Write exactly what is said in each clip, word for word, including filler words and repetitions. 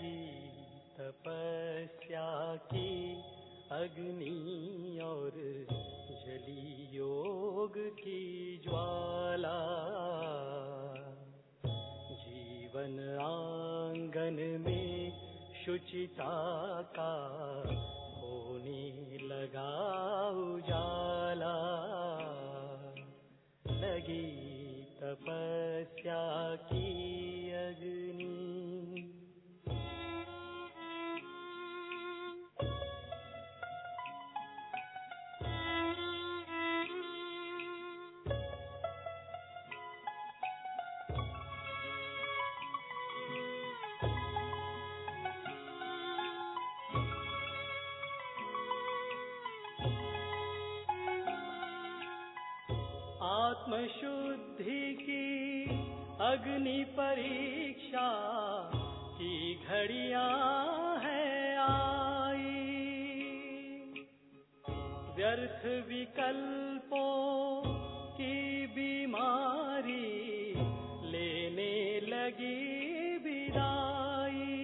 लगी तपस्या की अग्नि और जली योग की ज्वाला, जीवन आंगन में शुचिता का होने लगा उजाला। लगी तपस्या की अग्नि। आत्मशुद्धि की अग्नि परीक्षा की घड़ियां है आई, व्यर्थ विकल्पों की बीमारी लेने लगी विदाई।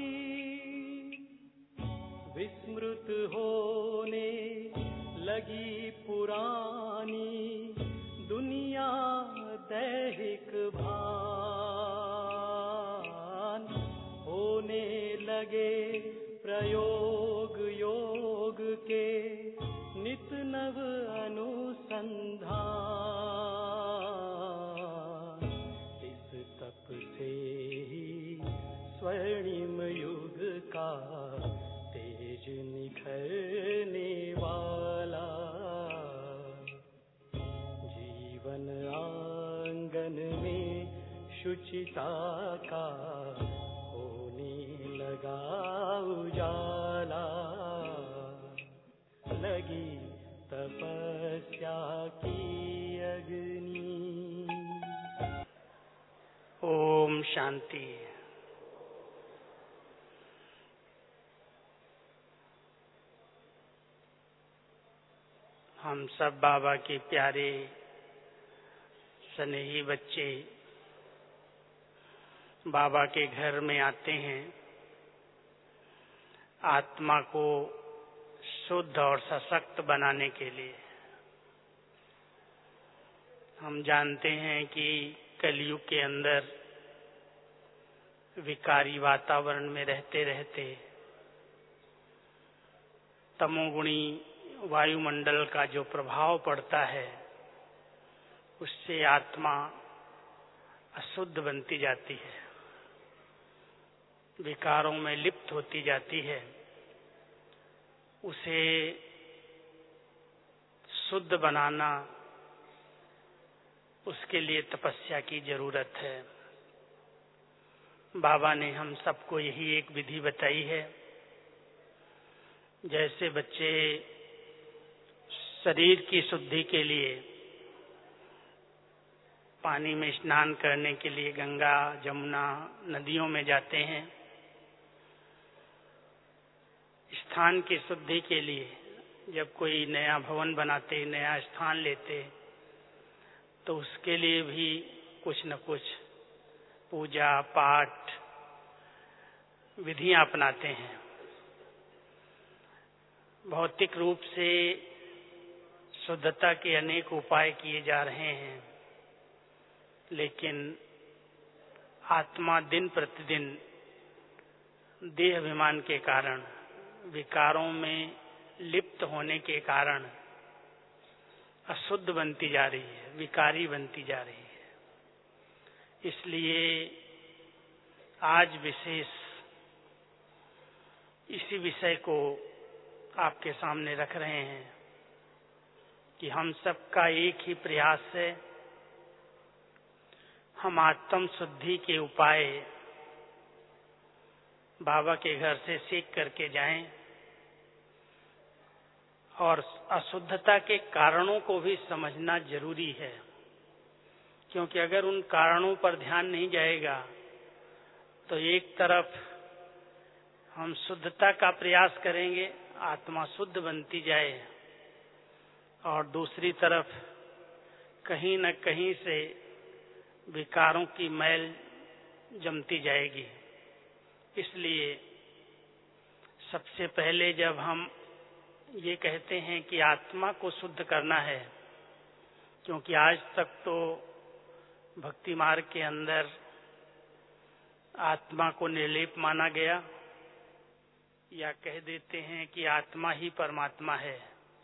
विस्मृत होने लगी पुरानी दुनिया दैहिक भान, होने लगे प्रयोग योग के नित नव अनुसंधान। इस तप से ही स्वर्णिम युग का तेज निखरने वाला। जीवन आंगन में शुचिता का होने लगा उजाला। लगी तपस्या की अग्नि। ओम शांति। हम सब बाबा के प्यारे स्नेही बच्चे बाबा के घर में आते हैं आत्मा को शुद्ध और सशक्त बनाने के लिए। हम जानते हैं कि कलयुग के अंदर विकारी वातावरण में रहते रहते तमोगुणी वायुमंडल का जो प्रभाव पड़ता है उससे आत्मा अशुद्ध बनती जाती है, विकारों में लिप्त होती जाती है। उसे शुद्ध बनाना, उसके लिए तपस्या की जरूरत है। बाबा ने हम सबको यही एक विधि बताई है। जैसे बच्चे शरीर की शुद्धि के लिए पानी में स्नान करने के लिए गंगा जमुना नदियों में जाते हैं, स्थान की शुद्धि के लिए जब कोई नया भवन बनाते, नया स्थान लेते, तो उसके लिए भी कुछ न कुछ पूजा पाठ विधियां अपनाते हैं। भौतिक रूप से शुद्धता के अनेक उपाय किए जा रहे हैं, लेकिन आत्मा दिन प्रतिदिन देह अभिमान के कारण, विकारों में लिप्त होने के कारण अशुद्ध बनती जा रही है, विकारी बनती जा रही है। इसलिए आज विशेष इसी विषय को आपके सामने रख रहे हैं कि हम सबका एक ही प्रयास है, हम आत्म शुद्धि के उपाय बाबा के घर से सीख करके जाएं और अशुद्धता के कारणों को भी समझना जरूरी है, क्योंकि अगर उन कारणों पर ध्यान नहीं जाएगा तो एक तरफ हम शुद्धता का प्रयास करेंगे, आत्मा शुद्ध बनती जाए, और दूसरी तरफ कहीं न कहीं से विकारों की मैल जमती जाएगी। इसलिए सबसे पहले जब हम ये कहते हैं कि आत्मा को शुद्ध करना है, क्योंकि आज तक तो भक्ति मार्ग के अंदर आत्मा को निर्लेप माना गया, या कह देते हैं कि आत्मा ही परमात्मा है।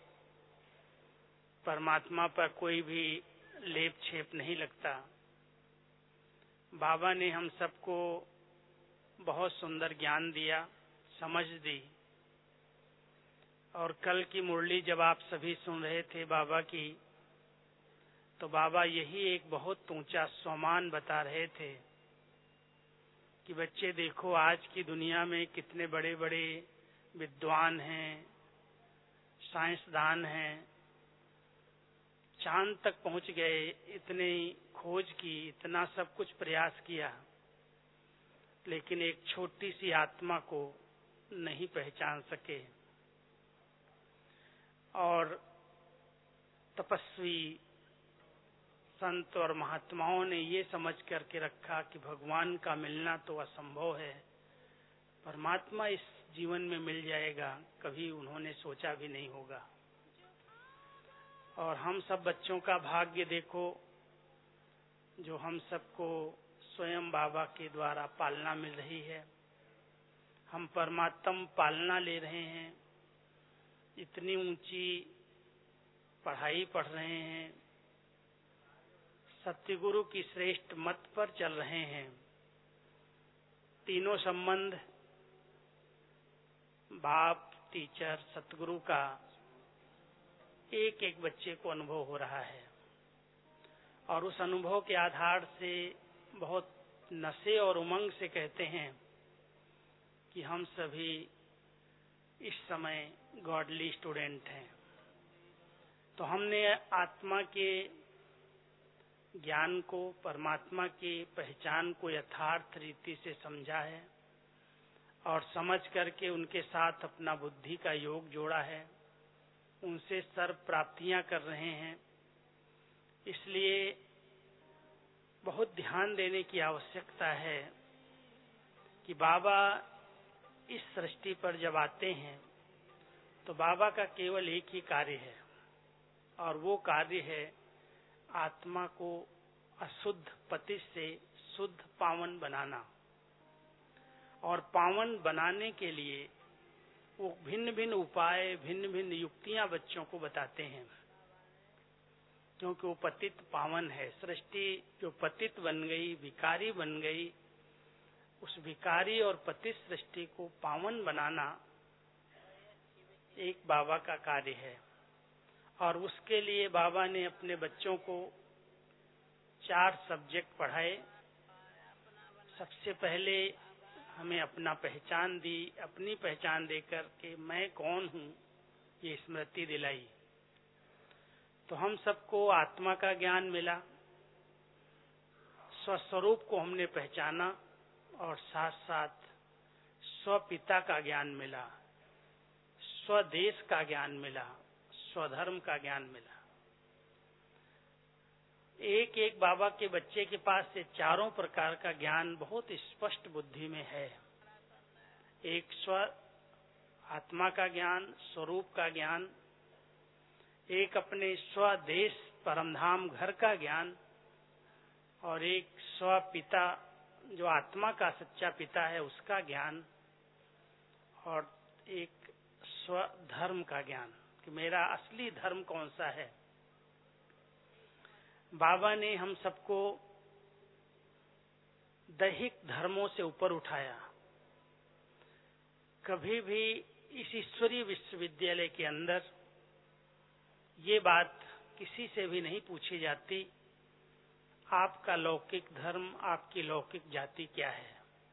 परमात्मा पर कोई भी लेप छेप नहीं लगता। बाबा ने हम सबको बहुत सुंदर ज्ञान दिया, समझ दी। और कल की मुरली जब आप सभी सुन रहे थे बाबा की, तो बाबा यही एक बहुत ऊंचा सम्मान बता रहे थे कि बच्चे देखो, आज की दुनिया में कितने बड़े बड़े विद्वान हैं, साइंसदान हैं, चांद तक पहुंच गए, इतने खोज की, इतना सब कुछ प्रयास किया, लेकिन एक छोटी सी आत्मा को नहीं पहचान सके। और तपस्वी संत और महात्माओं ने ये समझ करके रखा कि भगवान का मिलना तो असंभव है, परमात्मा इस जीवन में मिल जाएगा, कभी उन्होंने सोचा भी नहीं होगा। और हम सब बच्चों का भाग्य देखो, जो हम सबको स्वयं बाबा के द्वारा पालना मिल रही है। हम परमात्म पालना ले रहे हैं, इतनी ऊंची पढ़ाई पढ़ रहे हैं, सत्यगुरु की श्रेष्ठ मत पर चल रहे हैं। तीनों संबंध बाप, टीचर, सतगुरु का एक एक बच्चे को अनुभव हो रहा है। और उस अनुभव के आधार से बहुत नशे और उमंग से कहते हैं कि हम सभी इस समय गॉडली स्टूडेंट हैं। तो हमने आत्मा के ज्ञान को, परमात्मा की पहचान को यथार्थ रीति से समझा है, और समझ करके उनके साथ अपना बुद्धि का योग जोड़ा है, उनसे सर्व प्राप्तियां कर रहे हैं। इसलिए बहुत ध्यान देने की आवश्यकता है कि बाबा इस सृष्टि पर जब आते हैं तो बाबा का केवल एक ही कार्य है, और वो कार्य है आत्मा को अशुद्ध पति से शुद्ध पावन बनाना। और पावन बनाने के लिए वो भिन्न भिन्न उपाय, भिन्न भिन्न युक्तियां बच्चों को बताते हैं, क्योंकि वो पतित पावन है। सृष्टि जो पतित बन गई, विकारी बन गई, उस विकारी और पतित सृष्टि को पावन बनाना एक बाबा का कार्य है। और उसके लिए बाबा ने अपने बच्चों को चार सब्जेक्ट पढ़ाए। सबसे पहले हमें अपना पहचान दी, अपनी पहचान देकर के मैं कौन हूँ ये स्मृति दिलाई। तो हम सबको आत्मा का ज्ञान मिला, स्वस्वरूप को हमने पहचाना, और साथ साथ स्वपिता का ज्ञान मिला, स्वदेश का ज्ञान मिला, स्वधर्म का ज्ञान मिला। एक एक बाबा के बच्चे के पास से चारों प्रकार का ज्ञान बहुत स्पष्ट बुद्धि में है। एक स्व आत्मा का ज्ञान, स्वरूप का ज्ञान, एक अपने स्वदेश परमधाम घर का ज्ञान, और एक स्वपिता जो आत्मा का सच्चा पिता है उसका ज्ञान, और एक स्वधर्म का ज्ञान कि मेरा असली धर्म कौन सा है। बाबा ने हम सबको दैहिक धर्मों से ऊपर उठाया। कभी भी इस ईश्वरीय विश्वविद्यालय के अंदर ये बात किसी से भी नहीं पूछी जाती, आपका लौकिक धर्म, आपकी लौकिक जाति क्या है।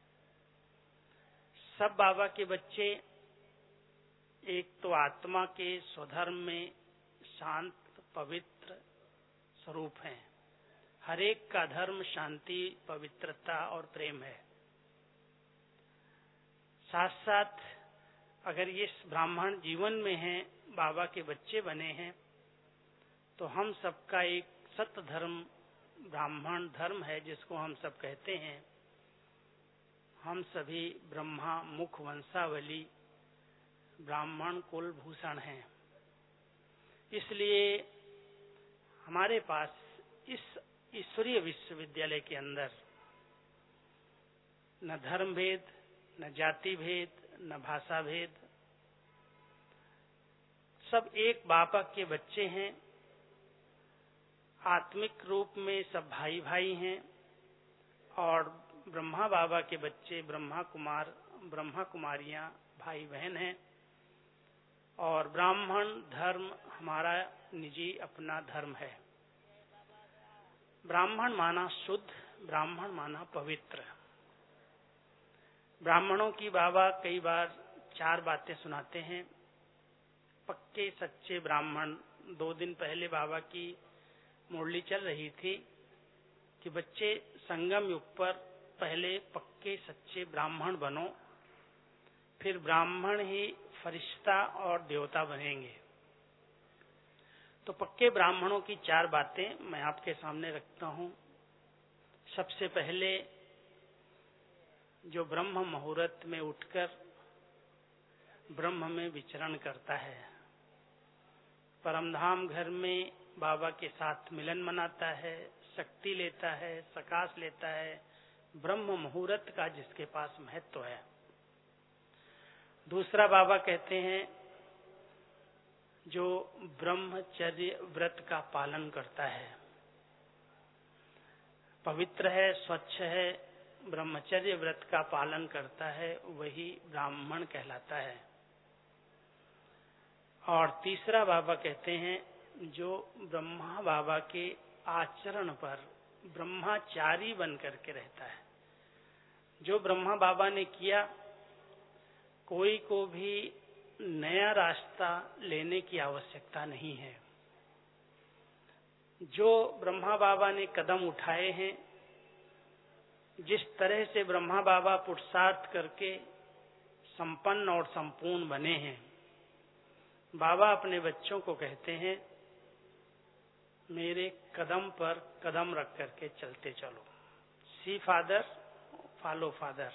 सब बाबा के बच्चे एक तो आत्मा के स्वधर्म में शांत पवित्र स्वरूप हैं। हर एक का धर्म शांति, पवित्रता और प्रेम है। साथ साथ अगर ये ब्राह्मण जीवन में हैं, बाबा के बच्चे बने हैं, तो हम सबका एक सत्य धर्म ब्राह्मण धर्म है, जिसको हम सब कहते हैं हम सभी ब्रह्मा मुख वंशावली ब्राह्मण कुल भूषण हैं। इसलिए हमारे पास इस ईश्वरीय विश्वविद्यालय के अंदर न धर्म भेद, न जाति भेद, न भाषा भेद, सब एक बाबा के बच्चे हैं। आत्मिक रूप में सब भाई भाई हैं और ब्रह्मा बाबा के बच्चे ब्रह्मा कुमार, ब्रह्मा कुमारियां भाई बहन हैं। और ब्राह्मण धर्म हमारा निजी अपना धर्म है। ब्राह्मण माना शुद्ध, ब्राह्मण माना पवित्र। ब्राह्मणों की बाबा कई बार चार बातें सुनाते हैं। पक्के सच्चे ब्राह्मण, दो दिन पहले बाबा की मुरली चल रही थी कि बच्चे संगम युग पर पहले पक्के सच्चे ब्राह्मण बनो, फिर ब्राह्मण ही फरिश्ता और देवता बनेंगे। तो पक्के ब्राह्मणों की चार बातें मैं आपके सामने रखता हूं। सबसे पहले जो ब्रह्म मुहूर्त में उठकर ब्रह्म में विचरण करता है, परमधाम घर में बाबा के साथ मिलन मनाता है, शक्ति लेता है, सकाश लेता है, ब्रह्म मुहूर्त का जिसके पास महत्व है। दूसरा बाबा कहते हैं जो ब्रह्मचर्य व्रत का पालन करता है, पवित्र है, स्वच्छ है, ब्रह्मचर्य व्रत का पालन करता है, वही ब्राह्मण कहलाता है। और तीसरा बाबा कहते हैं जो ब्रह्मा बाबा के आचरण पर ब्रह्मचारी बन करके रहता है। जो ब्रह्मा बाबा ने किया, कोई को भी नया रास्ता लेने की आवश्यकता नहीं है। जो ब्रह्मा बाबा ने कदम उठाए हैं, जिस तरह से ब्रह्मा बाबा पुरुषार्थ करके संपन्न और संपूर्ण बने हैं, बाबा अपने बच्चों को कहते हैं मेरे कदम पर कदम रख करके चलते चलो। See father, follow father.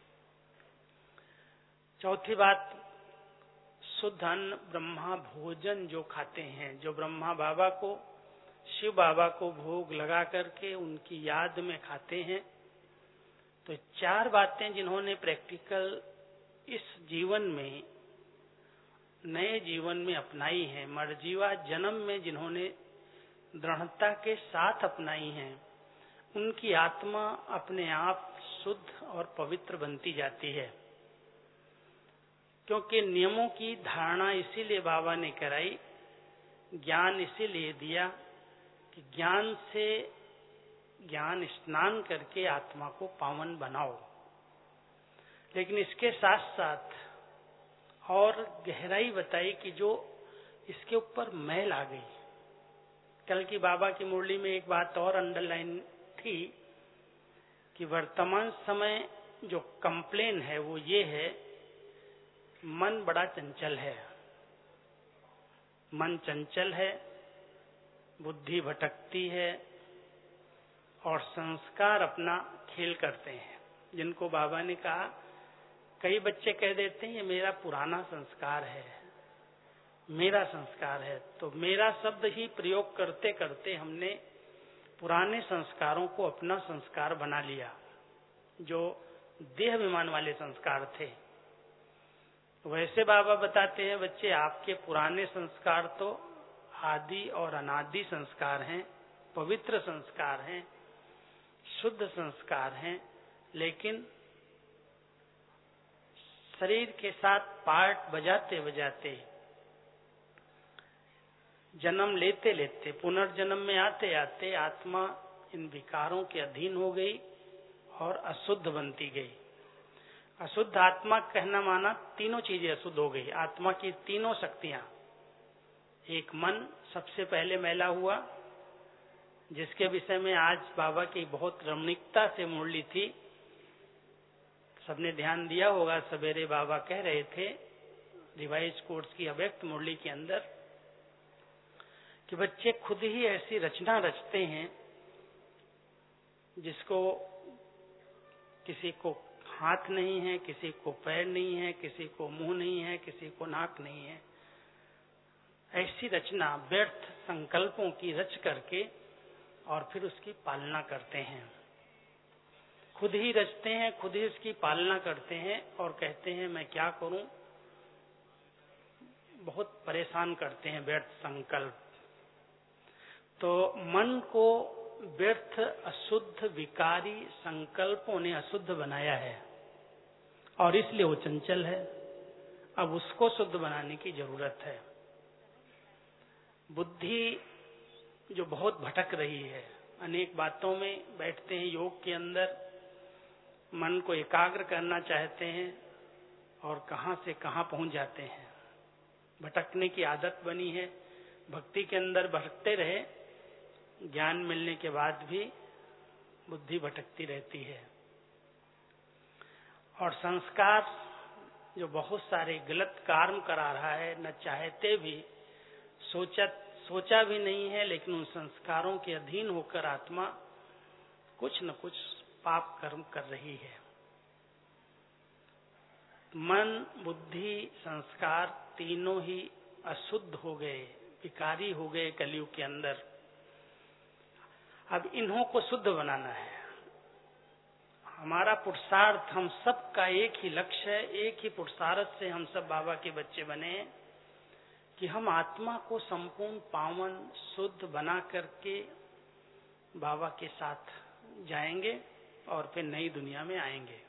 चौथी बात, शुद्ध अन्न ब्रह्मा भोजन जो खाते हैं, जो ब्रह्मा बाबा को, शिव बाबा को भोग लगा करके उनकी याद में खाते हैं। तो चार बातें जिन्होंने प्रैक्टिकल इस जीवन में, नए जीवन में अपनाई हैं, मरजीवा जन्म में जिन्होंने दृढ़ता के साथ अपनाई हैं, उनकी आत्मा अपने आप शुद्ध और पवित्र बनती जाती है। क्योंकि नियमों की धारणा इसीलिए बाबा ने कराई, ज्ञान इसीलिए दिया कि ज्ञान से, ज्ञान स्नान करके आत्मा को पावन बनाओ। लेकिन इसके साथ साथ और गहराई बताई कि जो इसके ऊपर मैल आ गई। कल की बाबा की मुरली में एक बात और अंडरलाइन थी कि वर्तमान समय जो कंप्लेन है वो ये है, मन बड़ा चंचल है, मन चंचल है, बुद्धि भटकती है और संस्कार अपना खेल करते हैं। जिनको बाबा ने कहा, कई बच्चे कह देते हैं ये मेरा पुराना संस्कार है, मेरा संस्कार है। तो मेरा शब्द ही प्रयोग करते करते हमने पुराने संस्कारों को अपना संस्कार बना लिया, जो देह विमान वाले संस्कार थे। वैसे बाबा बताते हैं बच्चे, आपके पुराने संस्कार तो आदि और अनादि संस्कार हैं, पवित्र संस्कार हैं, शुद्ध संस्कार हैं, लेकिन शरीर के साथ पार्ट बजाते बजाते, जन्म लेते लेते, पुनर्जन्म में आते आते आत्मा इन विकारों के अधीन हो गई और अशुद्ध बनती गई। अशुद्ध आत्मा कहना माना तीनों चीजें अशुद्ध हो गई। आत्मा की तीनों शक्तियां, एक मन सबसे पहले मैला हुआ, जिसके विषय में आज बाबा की बहुत रमणीकता से मुरली थी। सबने ध्यान दिया होगा, सवेरे बाबा कह रहे थे रिवाइज कोर्स की अव्यक्त मुरली के अंदर कि बच्चे खुद ही ऐसी रचना रचते हैं जिसको किसी को हाथ नहीं है, किसी को पैर नहीं है, किसी को मुंह नहीं है, किसी को नाक नहीं है। ऐसी रचना व्यर्थ संकल्पों की रच करके और फिर उसकी पालना करते हैं। खुद ही रचते हैं, खुद ही उसकी पालना करते हैं और कहते हैं मैं क्या करूं। बहुत परेशान करते हैं व्यर्थ संकल्प। तो मन को व्यर्थ, अशुद्ध, विकारी संकल्पों ने अशुद्ध बनाया है और इसलिए वो चंचल है। अब उसको शुद्ध बनाने की जरूरत है। बुद्धि जो बहुत भटक रही है, अनेक बातों में बैठते हैं, योग के अंदर मन को एकाग्र करना चाहते हैं और कहां से कहां पहुंच जाते हैं। भटकने की आदत बनी है। भक्ति के अंदर भटकते रहे, ज्ञान मिलने के बाद भी बुद्धि भटकती रहती है। और संस्कार जो बहुत सारे गलत कर्म करा रहा है, न चाहते भी, सोचा सोचा भी नहीं है, लेकिन उन संस्कारों के अधीन होकर आत्मा कुछ न कुछ पाप कर्म कर रही है। मन, बुद्धि, संस्कार तीनों ही अशुद्ध हो गए, विकारी हो गए कलयुग के अंदर। अब इन्हों को शुद्ध बनाना है। हमारा पुरुषार्थ, हम सब का एक ही लक्ष्य है, एक ही पुरुषार्थ से हम सब बाबा के बच्चे बने हैं कि हम आत्मा को संपूर्ण पावन शुद्ध बना करके बाबा के साथ जाएंगे और फिर नई दुनिया में आएंगे।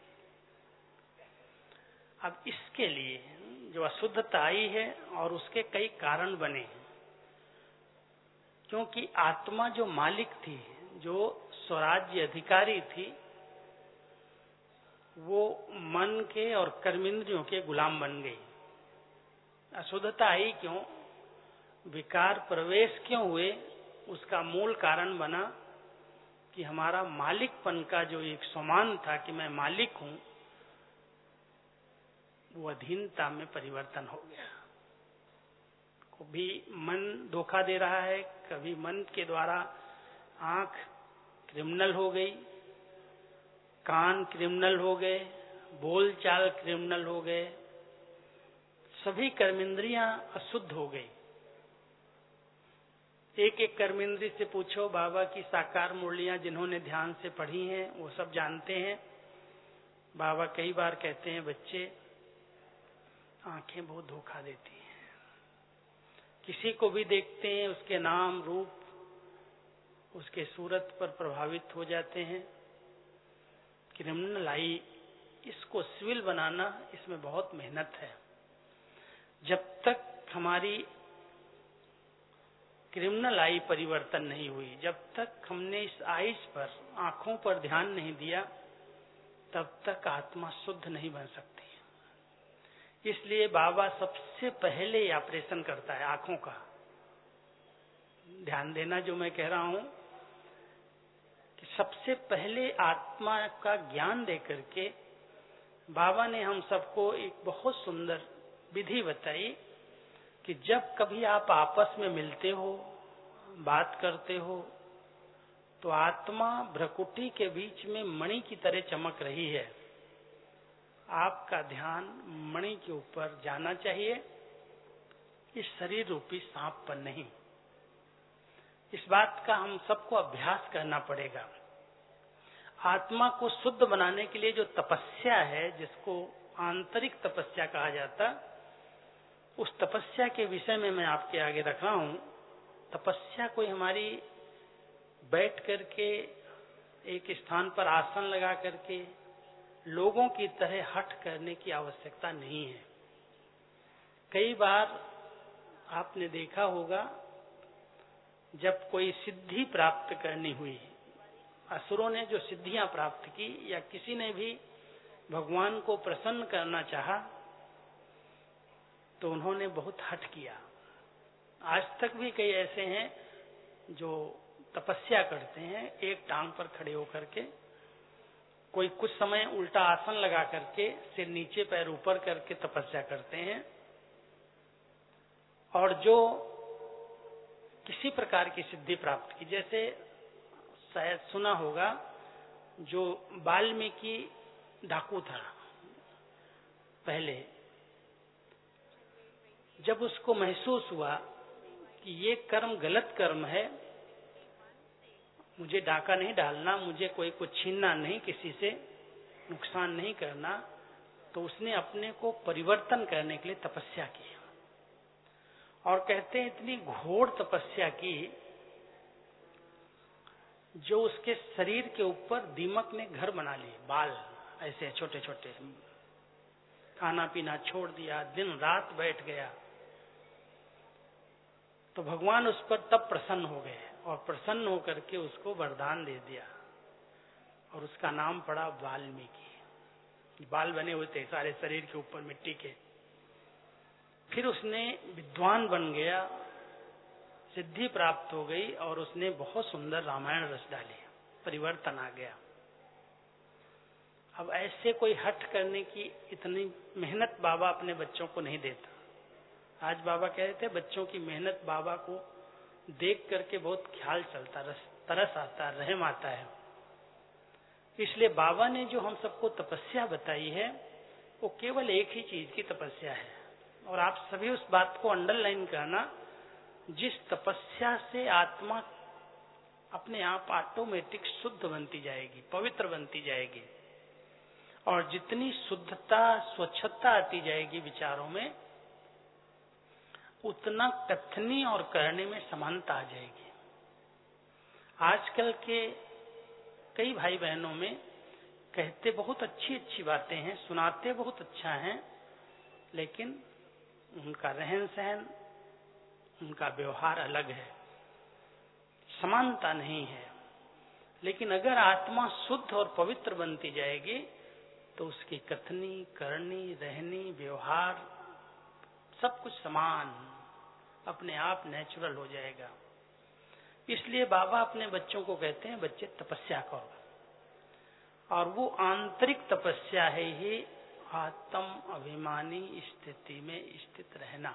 अब इसके लिए जो अशुद्धता आई है और उसके कई कारण बने हैं, क्योंकि आत्मा जो मालिक थी, जो स्वराज्य अधिकारी थी, वो मन के और कर्मेंद्रियों के गुलाम बन गई। अशुद्धता आई क्यों, विकार प्रवेश क्यों हुए, उसका मूल कारण बना कि हमारा मालिकपन का जो एक समान था कि मैं मालिक हूं, वो अधीनता में परिवर्तन हो गया। कभी मन धोखा दे रहा है, कभी मन के द्वारा आंख क्रिमिनल हो गई, कान क्रिमिनल हो गए, बोलचाल क्रिमिनल हो गए, सभी कर्मेंद्रियां अशुद्ध हो गई। एक एक कर्मेंद्री से पूछो, बाबा की साकार मुरलियां जिन्होंने ध्यान से पढ़ी हैं वो सब जानते हैं। बाबा कई बार कहते हैं, बच्चे आंखें बहुत धोखा देती हैं। किसी को भी देखते हैं, उसके नाम रूप, उसके सूरत पर प्रभावित हो जाते हैं। क्रिमिनल आई, इसको सिविल बनाना, इसमें बहुत मेहनत है। जब तक हमारी क्रिमिनल आई परिवर्तन नहीं हुई, जब तक हमने इस आइस पर, आंखों पर ध्यान नहीं दिया, तब तक आत्मा शुद्ध नहीं बन सकती। इसलिए बाबा सबसे पहले ऑपरेशन करता है आंखों का। ध्यान देना जो मैं कह रहा हूं, कि सबसे पहले आत्मा का ज्ञान देकर के बाबा ने हम सबको एक बहुत सुंदर विधि बताई कि जब कभी आप आपस में मिलते हो, बात करते हो, तो आत्मा भ्रकुटी के बीच में मणि की तरह चमक रही है। आपका ध्यान मणि के ऊपर जाना चाहिए, इस शरीर रूपी सांप पर नहीं। इस बात का हम सबको अभ्यास करना पड़ेगा। आत्मा को शुद्ध बनाने के लिए जो तपस्या है, जिसको आंतरिक तपस्या कहा जाता, उस तपस्या के विषय में मैं आपके आगे रख रहा हूं। तपस्या कोई हमारी बैठ करके एक स्थान पर आसन लगा करके लोगों की तरह हठ करने की आवश्यकता नहीं है। कई बार आपने देखा होगा, जब कोई सिद्धि प्राप्त करनी हुई, असुरों ने जो सिद्धियां प्राप्त की या किसी ने भी भगवान को प्रसन्न करना चाहा, तो उन्होंने बहुत हठ किया। आज तक भी कई ऐसे हैं जो तपस्या करते हैं एक टांग पर खड़े होकर के, कोई कुछ समय उल्टा आसन लगा करके सिर नीचे पैर ऊपर करके तपस्या करते हैं। और जो किसी प्रकार की सिद्धि प्राप्त की, जैसे शायद सुना होगा, जो वाल्मीकि डाकू था पहले। जब उसको महसूस हुआ कि ये कर्म गलत कर्म है, मुझे डाका नहीं डालना, मुझे कोई कुछ छीनना नहीं, किसी से नुकसान नहीं करना, तो उसने अपने को परिवर्तन करने के लिए तपस्या की। और कहते हैं इतनी घोर तपस्या की जो उसके शरीर के ऊपर दीमक ने घर बना लिए, बाल ऐसे छोटे छोटे। खाना पीना छोड़ दिया, दिन रात बैठ गया। तो भगवान उस पर तब प्रसन्न हो गए और प्रसन्न होकर के उसको वरदान दे दिया और उसका नाम पड़ा वाल्मीकि। बाल बने हुए थे सारे शरीर के ऊपर मिट्टी के। फिर उसने विद्वान बन गया, सिद्धि प्राप्त हो गई और उसने बहुत सुंदर रामायण रच डाली, परिवर्तन आ गया। अब ऐसे कोई हठ करने की इतनी मेहनत बाबा अपने बच्चों को नहीं देता। आज बाबा कह रहे थे बच्चों की मेहनत बाबा को देख करके बहुत ख्याल चलता, तरस आता, रहम आता है। इसलिए बाबा ने जो हम सबको तपस्या बताई है वो केवल एक ही चीज की तपस्या है। और आप सभी उस बात को अंडरलाइन करना, जिस तपस्या से आत्मा अपने आप ऑटोमेटिक शुद्ध बनती जाएगी, पवित्र बनती जाएगी, और जितनी शुद्धता स्वच्छता आती जाएगी विचारों में, उतना कथनी और करने में समानता आ जाएगी। आजकल के कई भाई बहनों में कहते बहुत अच्छी अच्छी बातें हैं, सुनाते बहुत अच्छा है, लेकिन उनका रहन सहन, उनका व्यवहार अलग है, समानता नहीं है। लेकिन अगर आत्मा शुद्ध और पवित्र बनती जाएगी तो उसकी कथनी, करनी, रहनी, व्यवहार सब कुछ समान, अपने आप नेचुरल हो जाएगा। इसलिए बाबा अपने बच्चों को कहते हैं बच्चे तपस्या करो, और वो आंतरिक तपस्या है ही आत्म अभिमानी स्थिति में स्थित रहना।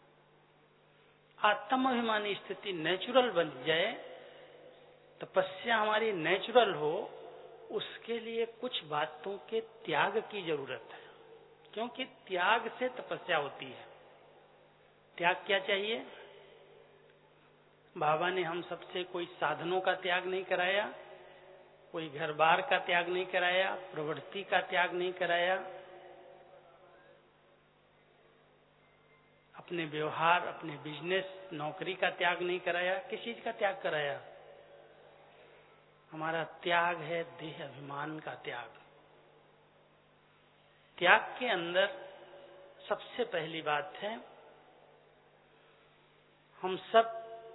आत्म अभिमानी स्थिति नेचुरल बन जाए, तपस्या हमारी नेचुरल हो, उसके लिए कुछ बातों के त्याग की जरूरत है, क्योंकि त्याग से तपस्या होती है। त्याग क्या चाहिए? बाबा ने हम सबसे कोई साधनों का त्याग नहीं कराया, कोई घर बार का त्याग नहीं कराया, प्रवृत्ति का त्याग नहीं कराया, अपने व्यवहार, अपने बिजनेस, नौकरी का त्याग नहीं कराया। किस चीज का त्याग कराया? हमारा त्याग है देह अभिमान का त्याग। त्याग के अंदर सबसे पहली बात है, हम सब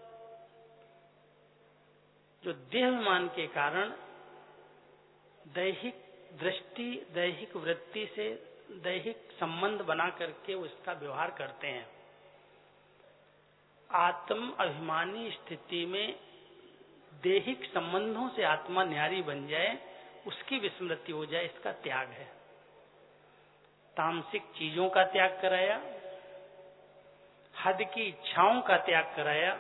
जो देह अभिमान के कारण दैहिक दृष्टि, दैहिक वृत्ति से दैहिक संबंध बना करके उसका व्यवहार करते हैं, आत्म अभिमानी स्थिति में दैहिक संबंधों से आत्मा न्यारी बन जाए, उसकी विस्मृति हो जाए, इसका त्याग है। तामसिक चीजों का त्याग कराया, हद की इच्छाओं का त्याग कराया,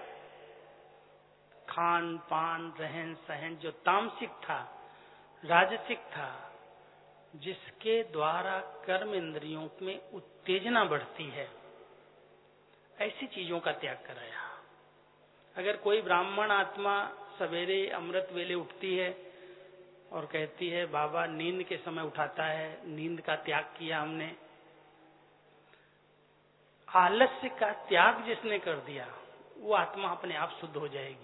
खान पान, रहन सहन जो तामसिक था, राजसिक था, जिसके द्वारा कर्म इंद्रियों में उत्तेजना बढ़ती है, ऐसी चीजों का त्याग कराया। अगर कोई ब्राह्मण आत्मा सवेरे अमृत वेले उठती है और कहती है बाबा नींद के समय उठाता है, नींद का त्याग किया हमने, आलस्य का त्याग जिसने कर दिया, वो आत्मा अपने आप शुद्ध हो जाएगी।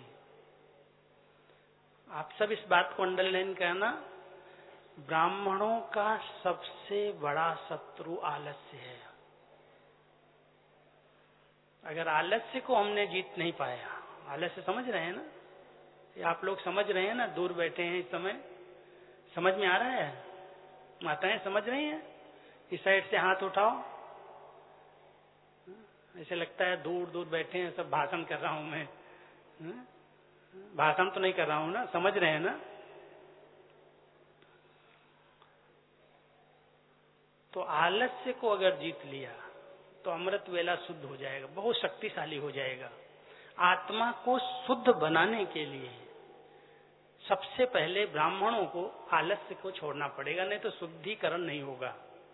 आप सब इस बात को अंडरलाइन करना, ब्राह्मणों का सबसे बड़ा शत्रु आलस्य है। अगर आलस्य को हमने जीत नहीं पाया, आलस्य समझ रहे हैं ना, ये आप लोग समझ रहे हैं ना, दूर बैठे हैं इस समय, समझ में आ रहा है? माताएं समझ रही हैं? इस साइड से हाथ उठाओ। ऐसे लगता है दूर दूर बैठे हैं सब, भाषण कर रहा हूं मैं। भाषण तो नहीं कर रहा हूं ना, समझ रहे हैं ना? तो आलस्य को अगर जीत लिया तो अमृत वेला शुद्ध हो जाएगा, बहुत शक्तिशाली हो जाएगा। आत्मा को शुद्ध बनाने के लिए, सबसे पहले ब्राह्मणों को आलस्य को छोड़ना पड़ेगा, नहीं तो शुद्धिकरण नहीं होगा।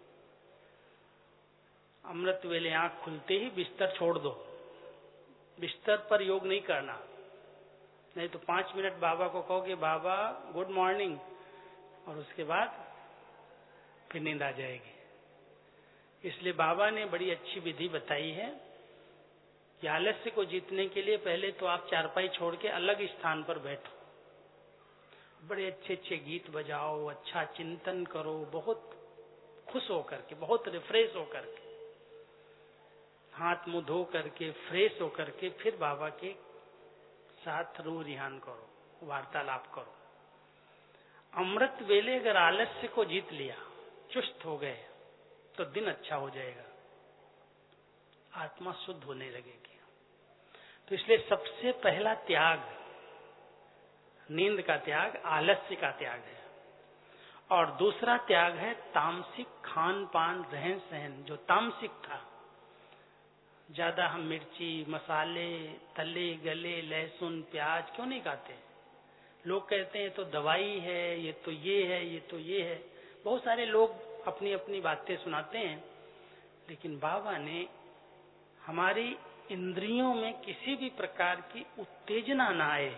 अमृत वेले आंख खुलते ही बिस्तर छोड़ दो, बिस्तर पर योग नहीं करना। नहीं तो पांच मिनट बाबा को कहोगे बाबा गुड मॉर्निंग, और उसके बाद फिर नींद आ जाएगी। इसलिए बाबा ने बड़ी अच्छी विधि बताई है कि आलस्य को जीतने के लिए पहले तो आप चारपाई छोड़ के अलग स्थान पर बैठो, बड़े अच्छे अच्छे गीत बजाओ, अच्छा चिंतन करो, बहुत खुश होकर के, बहुत रिफ्रेश होकर के, हाथ मुंह धो करके, फ्रेश होकर के फिर बाबा के साथ रूह रिहान करो, वार्तालाप करो। अमृत वेले अगर आलस्य को जीत लिया, चुस्त हो गए, तो दिन अच्छा हो जाएगा, आत्मा शुद्ध होने लगेगी। तो इसलिए सबसे पहला त्याग नींद का त्याग, आलस्य का त्याग है। और दूसरा त्याग है तामसिक खान पान, रहन सहन। जो तामसिक था, ज्यादा हम मिर्ची मसाले तले गले लहसुन प्याज क्यों नहीं खाते? लोग कहते हैं तो दवाई है, ये तो ये है, ये तो ये है, बहुत सारे लोग अपनी अपनी बातें सुनाते हैं। लेकिन बाबा ने हमारी इंद्रियों में किसी भी प्रकार की उत्तेजना ना आए,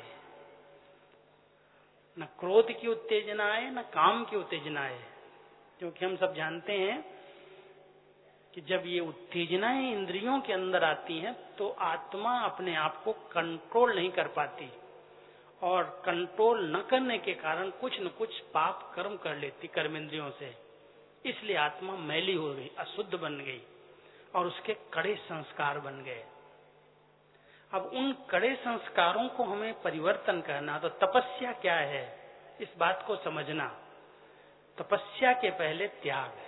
न क्रोध की उत्तेजना आए, न काम की उत्तेजना आए। क्योंकि हम सब जानते हैं कि जब ये उत्तेजनाएं इंद्रियों के अंदर आती हैं तो आत्मा अपने आप को कंट्रोल नहीं कर पाती, और कंट्रोल न करने के कारण कुछ न कुछ पाप कर्म कर लेती कर्मेंद्रियों से। इसलिए आत्मा मैली हो गई, अशुद्ध बन गई, और उसके कड़े संस्कार बन गए। अब उन कड़े संस्कारों को हमें परिवर्तन करना, तो तपस्या क्या है इस बात को समझना। तपस्या के पहले त्याग है।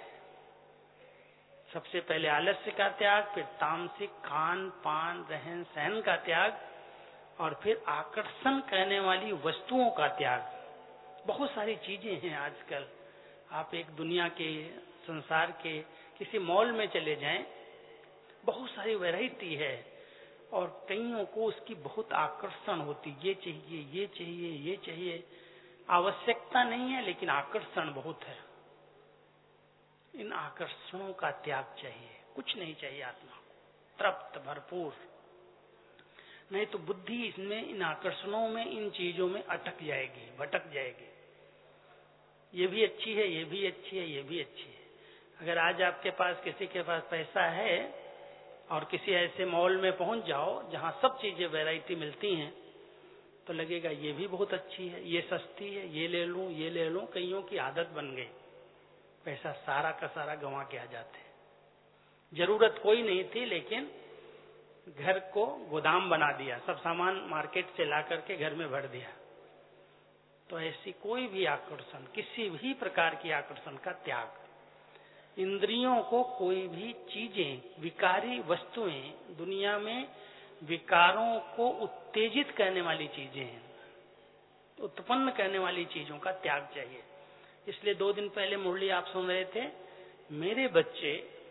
सबसे पहले आलस्य का त्याग, फिर तामसिक खान पान रहन सहन का त्याग, और फिर आकर्षण करने वाली वस्तुओं का त्याग। बहुत सारी चीजें हैं आजकल, आप एक दुनिया के संसार के किसी मॉल में चले जाएं, बहुत सारी वैरायटी है, और कईयों को उसकी बहुत आकर्षण होती, ये चाहिए ये चाहिए ये चाहिए। आवश्यकता नहीं है लेकिन आकर्षण बहुत है। इन आकर्षणों का त्याग चाहिए, कुछ नहीं चाहिए आत्मा को, तृप्त भरपूर। नहीं तो बुद्धि इसमें, इन आकर्षणों में, इन चीजों में अटक जाएगी, भटक जाएगी। ये भी अच्छी है, ये भी अच्छी है, ये भी अच्छी है। अगर आज आपके पास किसी के पास पैसा है और किसी ऐसे मॉल में पहुंच जाओ जहां सब चीजें वैरायटी मिलती हैं, तो लगेगा ये भी बहुत अच्छी है, ये सस्ती है, ये ले लूं ये ले लूं। कईयों की आदत बन गई, पैसा सारा का सारा गंवा के आ जाते। जरूरत कोई नहीं थी लेकिन घर को गोदाम बना दिया, सब सामान मार्केट से ला करके घर में भर दिया। तो ऐसी कोई भी आकर्षण, किसी भी प्रकार की आकर्षण का त्याग। इंद्रियों को कोई भी चीजें, विकारी वस्तुएं, दुनिया में विकारों को उत्तेजित करने वाली चीजें हैं, उत्पन्न करने वाली चीजों का त्याग चाहिए। इसलिए दो दिन पहले मुरली आप सुन रहे थे, मेरे बच्चे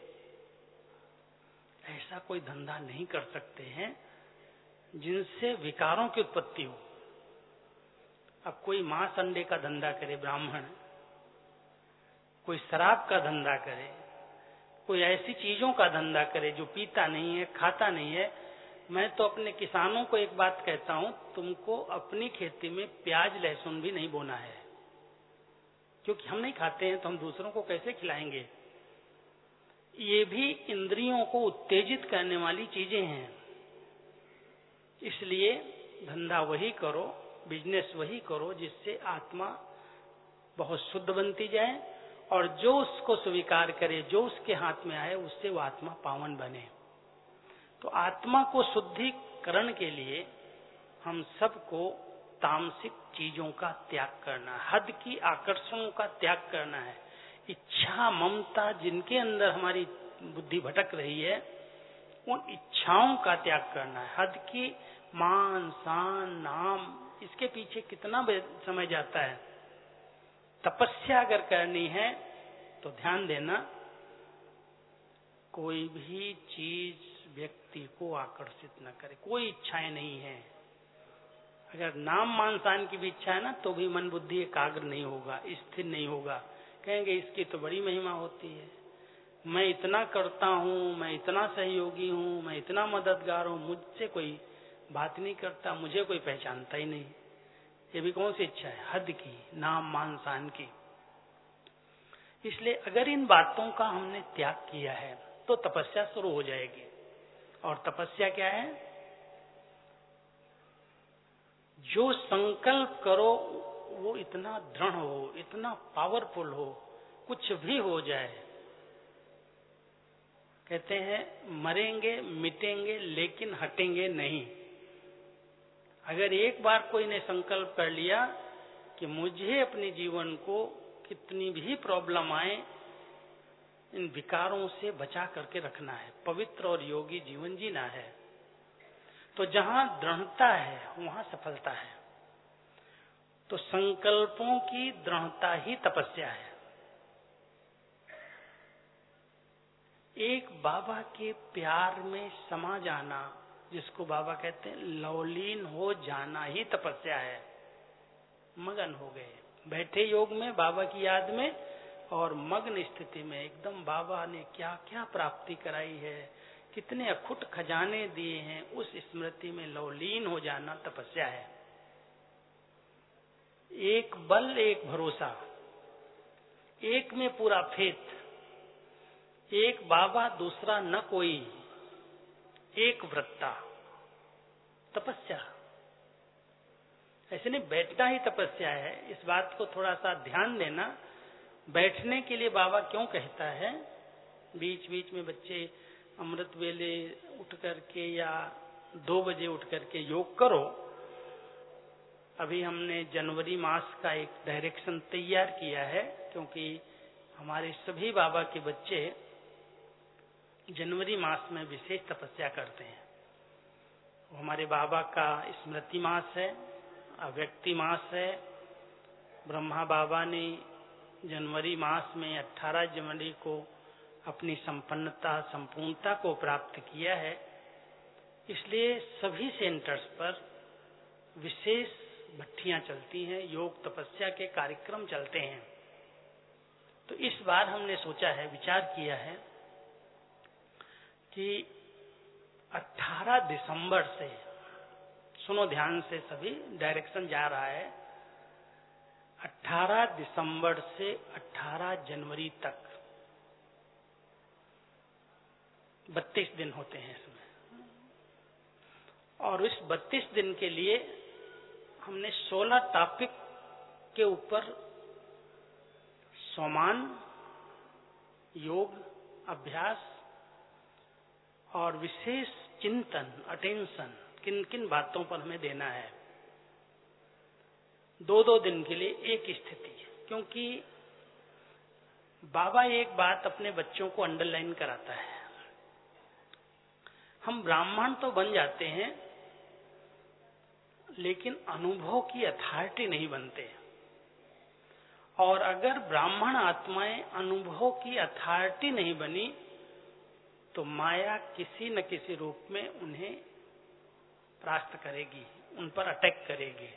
ऐसा कोई धंधा नहीं कर सकते हैं जिनसे विकारों की उत्पत्ति हो। अब कोई मांस अंडे का धंधा करे ब्राह्मण, कोई शराब का धंधा करे, कोई ऐसी चीजों का धंधा करे जो पीता नहीं है, खाता नहीं है। मैं तो अपने किसानों को एक बात कहता हूं, तुमको अपनी खेती में प्याज लहसुन भी नहीं बोना है, क्योंकि हम नहीं खाते हैं तो हम दूसरों को कैसे खिलाएंगे। ये भी इंद्रियों को उत्तेजित करने वाली चीजें हैं। इसलिए धंधा वही करो, बिजनेस वही करो जिससे आत्मा बहुत शुद्ध बनती जाए, और जो उसको स्वीकार करे, जो उसके हाथ में आए, उससे वो आत्मा पावन बने। तो आत्मा को शुद्धिकरण के लिए हम सबको तामसिक चीजों का त्याग करना, हद की आकर्षणों का त्याग करना है। इच्छा ममता जिनके अंदर हमारी बुद्धि भटक रही है, उन इच्छाओं का त्याग करना है। हद की मान शान नाम, इसके पीछे कितना समय जाता है। तपस्या अगर करनी है तो ध्यान देना, कोई भी चीज व्यक्ति को आकर्षित न करे, कोई इच्छाएं नहीं है। अगर नाम मान शान की भी इच्छा है ना, तो भी मन बुद्धि एकाग्र नहीं होगा, स्थिर नहीं होगा। कहेंगे इसकी तो बड़ी महिमा होती है, मैं इतना करता हूँ, मैं इतना सहयोगी हूँ, मैं इतना मददगार हूँ, मुझसे कोई बात नहीं करता, मुझे कोई पहचानता ही नहीं। ये भी कौन सी इच्छा है? हद की, नाम मान शान की। इसलिए अगर इन बातों का हमने त्याग किया है तो तपस्या शुरू हो जाएगी। और तपस्या क्या है? जो संकल्प करो वो इतना दृढ़ हो, इतना पावरफुल हो, कुछ भी हो जाए। कहते हैं मरेंगे मिटेंगे लेकिन हटेंगे नहीं। अगर एक बार कोई ने संकल्प कर लिया कि मुझे अपने जीवन को कितनी भी प्रॉब्लम आए, इन विकारों से बचा करके रखना है, पवित्र और योगी जीवन जीना है, तो जहां दृढ़ता है वहां सफलता है। तो संकल्पों की दृढ़ता ही तपस्या है। एक बाबा के प्यार में समा जाना, जिसको बाबा कहते हैं लवलीन हो जाना, ही तपस्या है। मगन हो गए, बैठे योग में बाबा की याद में, और मग्न स्थिति में एकदम बाबा ने क्या क्या प्राप्ति कराई है, कितने अखुट खजाने दिए हैं, उस स्मृति में लवलीन हो जाना तपस्या है। एक बल एक भरोसा, एक में पूरा फेथ, एक बाबा दूसरा न कोई, एक व्रतता, तपस्या। ऐसे नहीं बैठना ही तपस्या है। इस बात को थोड़ा सा ध्यान देना। बैठने के लिए बाबा क्यों कहता है? बीच बीच में बच्चे अमृत वेले उठ करके या दो बजे उठ करके योग करो। अभी हमने जनवरी मास का एक डायरेक्शन तैयार किया है, क्योंकि हमारे सभी बाबा के बच्चे जनवरी मास में विशेष तपस्या करते हैं। हमारे बाबा का स्मृति मास है, अव्यक्ति मास है। ब्रह्मा बाबा ने जनवरी मास में अठारह जनवरी को अपनी संपन्नता संपूर्णता को प्राप्त किया है। इसलिए सभी सेंटर्स पर विशेष भट्टियां चलती हैं, योग तपस्या के कार्यक्रम चलते हैं। तो इस बार हमने सोचा है, विचार किया है कि अठारह दिसंबर से, सुनो ध्यान से सभी, डायरेक्शन जा रहा है, अठारह दिसंबर से अठारह जनवरी तक बत्तीस दिन होते हैं इसमें। और इस बत्तीस दिन के लिए हमने सोलह टॉपिक के ऊपर सोमान, योग, अभ्यास और विशेष चिंतन, अटेंशन, किन किन बातों पर हमें देना है। दो दो दिन के लिए एक स्थिति। क्योंकि बाबा एक बात अपने बच्चों को अंडरलाइन कराता है, हम ब्राह्मण तो बन जाते हैं लेकिन अनुभव की अथॉरिटी नहीं बनते। और अगर ब्राह्मण आत्माएं अनुभव की अथॉरिटी नहीं बनी तो माया किसी न किसी रूप में उन्हें परास्त करेगी, उन पर अटैक करेगी,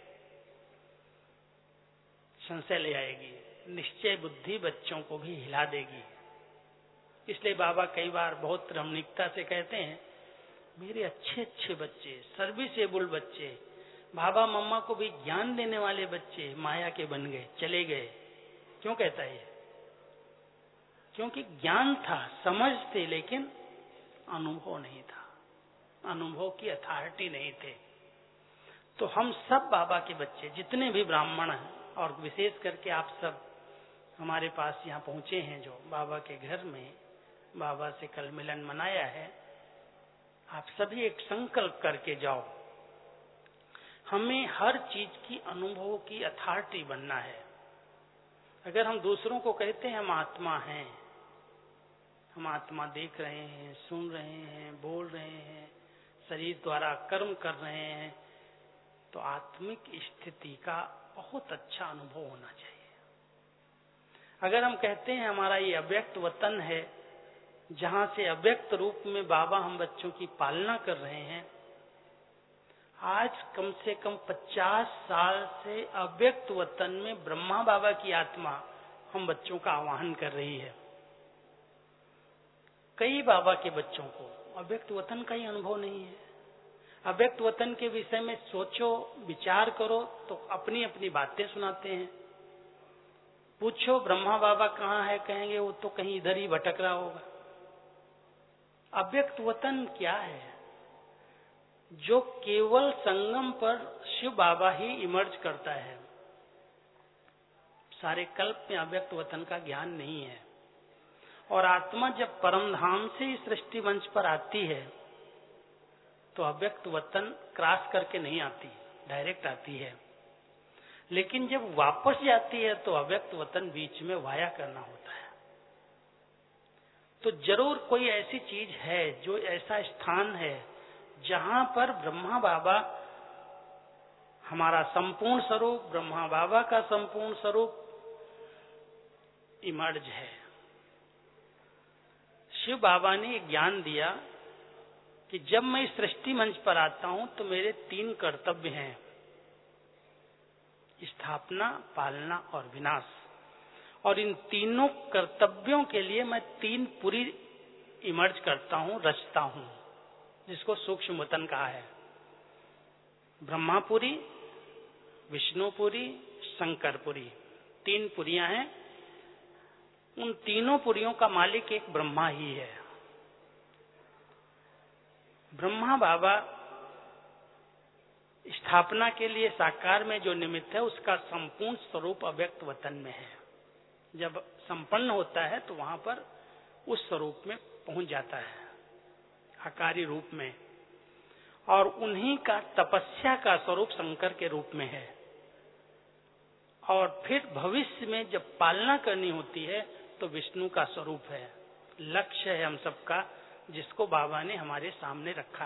संशय ले आएगी, निश्चय बुद्धि बच्चों को भी हिला देगी। इसलिए बाबा कई बार बहुत रमणीकता से कहते हैं, मेरे अच्छे अच्छे बच्चे, सर्विसेबल बच्चे, बाबा मम्मा को भी ज्ञान देने वाले बच्चे माया के बन गए, चले गए। क्यों कहता है? क्योंकि ज्ञान था, समझ थे, लेकिन अनुभव नहीं था, अनुभव की अथॉरिटी नहीं थे। तो हम सब बाबा के बच्चे, जितने भी ब्राह्मण हैं, और विशेष करके आप सब हमारे पास यहाँ पहुंचे हैं, जो बाबा के घर में बाबा से कल मिलन मनाया है, आप सभी एक संकल्प करके जाओ, हमें हर चीज की अनुभव की अथॉरिटी बनना है। अगर हम दूसरों को कहते हैं हम आत्मा हैं, हम आत्मा देख रहे हैं, सुन रहे हैं, बोल रहे हैं, शरीर द्वारा कर्म कर रहे हैं, तो आत्मिक स्थिति का बहुत अच्छा अनुभव होना चाहिए। अगर हम कहते हैं हमारा ये अव्यक्त वतन है, जहां से अव्यक्त रूप में बाबा हम बच्चों की पालना कर रहे हैं, आज कम से कम पचास साल से अव्यक्त वतन में ब्रह्मा बाबा की आत्मा हम बच्चों का आवाहन कर रही है। कई बाबा के बच्चों को अव्यक्त वतन का ही अनुभव नहीं है। अव्यक्त वतन के विषय में सोचो, विचार करो तो अपनी अपनी बातें सुनाते हैं। पूछो ब्रह्मा बाबा कहाँ है, कहेंगे वो तो कहीं इधर ही भटक रहा होगा। अव्यक्त वतन क्या है? जो केवल संगम पर शिव बाबा ही इमर्ज करता है। सारे कल्प में अव्यक्त वतन का ज्ञान नहीं है। और आत्मा जब परमधाम से इस सृष्टि मंच पर आती है तो अव्यक्त वतन क्रॉस करके नहीं आती, डायरेक्ट आती है। लेकिन जब वापस जाती है तो अव्यक्त वतन बीच में वाया करना होता है। तो जरूर कोई ऐसी चीज है, जो ऐसा स्थान है जहां पर ब्रह्मा बाबा हमारा संपूर्ण स्वरूप, ब्रह्मा बाबा का संपूर्ण स्वरूप इमर्ज है। शिव बाबा ने एक ज्ञान दिया कि जब मैं इस सृष्टि मंच पर आता हूं तो मेरे तीन कर्तव्य हैं, स्थापना, पालना और विनाश। और इन तीनों कर्तव्यों के लिए मैं तीन पुरी इमर्ज करता हूं, रचता हूं, जिसको सूक्ष्म वतन कहा है। ब्रह्मापुरी, विष्णुपुरी, शंकरपुरी, तीन पुरियां हैं। उन तीनों पुरियों का मालिक एक ब्रह्मा ही है। ब्रह्मा बाबा स्थापना के लिए साकार में जो निमित्त है, उसका संपूर्ण स्वरूप अव्यक्त वतन में है। जब संपन्न होता है तो वहां पर उस स्वरूप में पहुंच जाता है, आकारी रूप में। और उन्हीं का तपस्या का स्वरूप शंकर के रूप में है। और फिर भविष्य में जब पालना करनी होती है तो विष्णु का स्वरूप है। लक्ष्य है हम सबका, जिसको बाबा ने हमारे सामने रखा।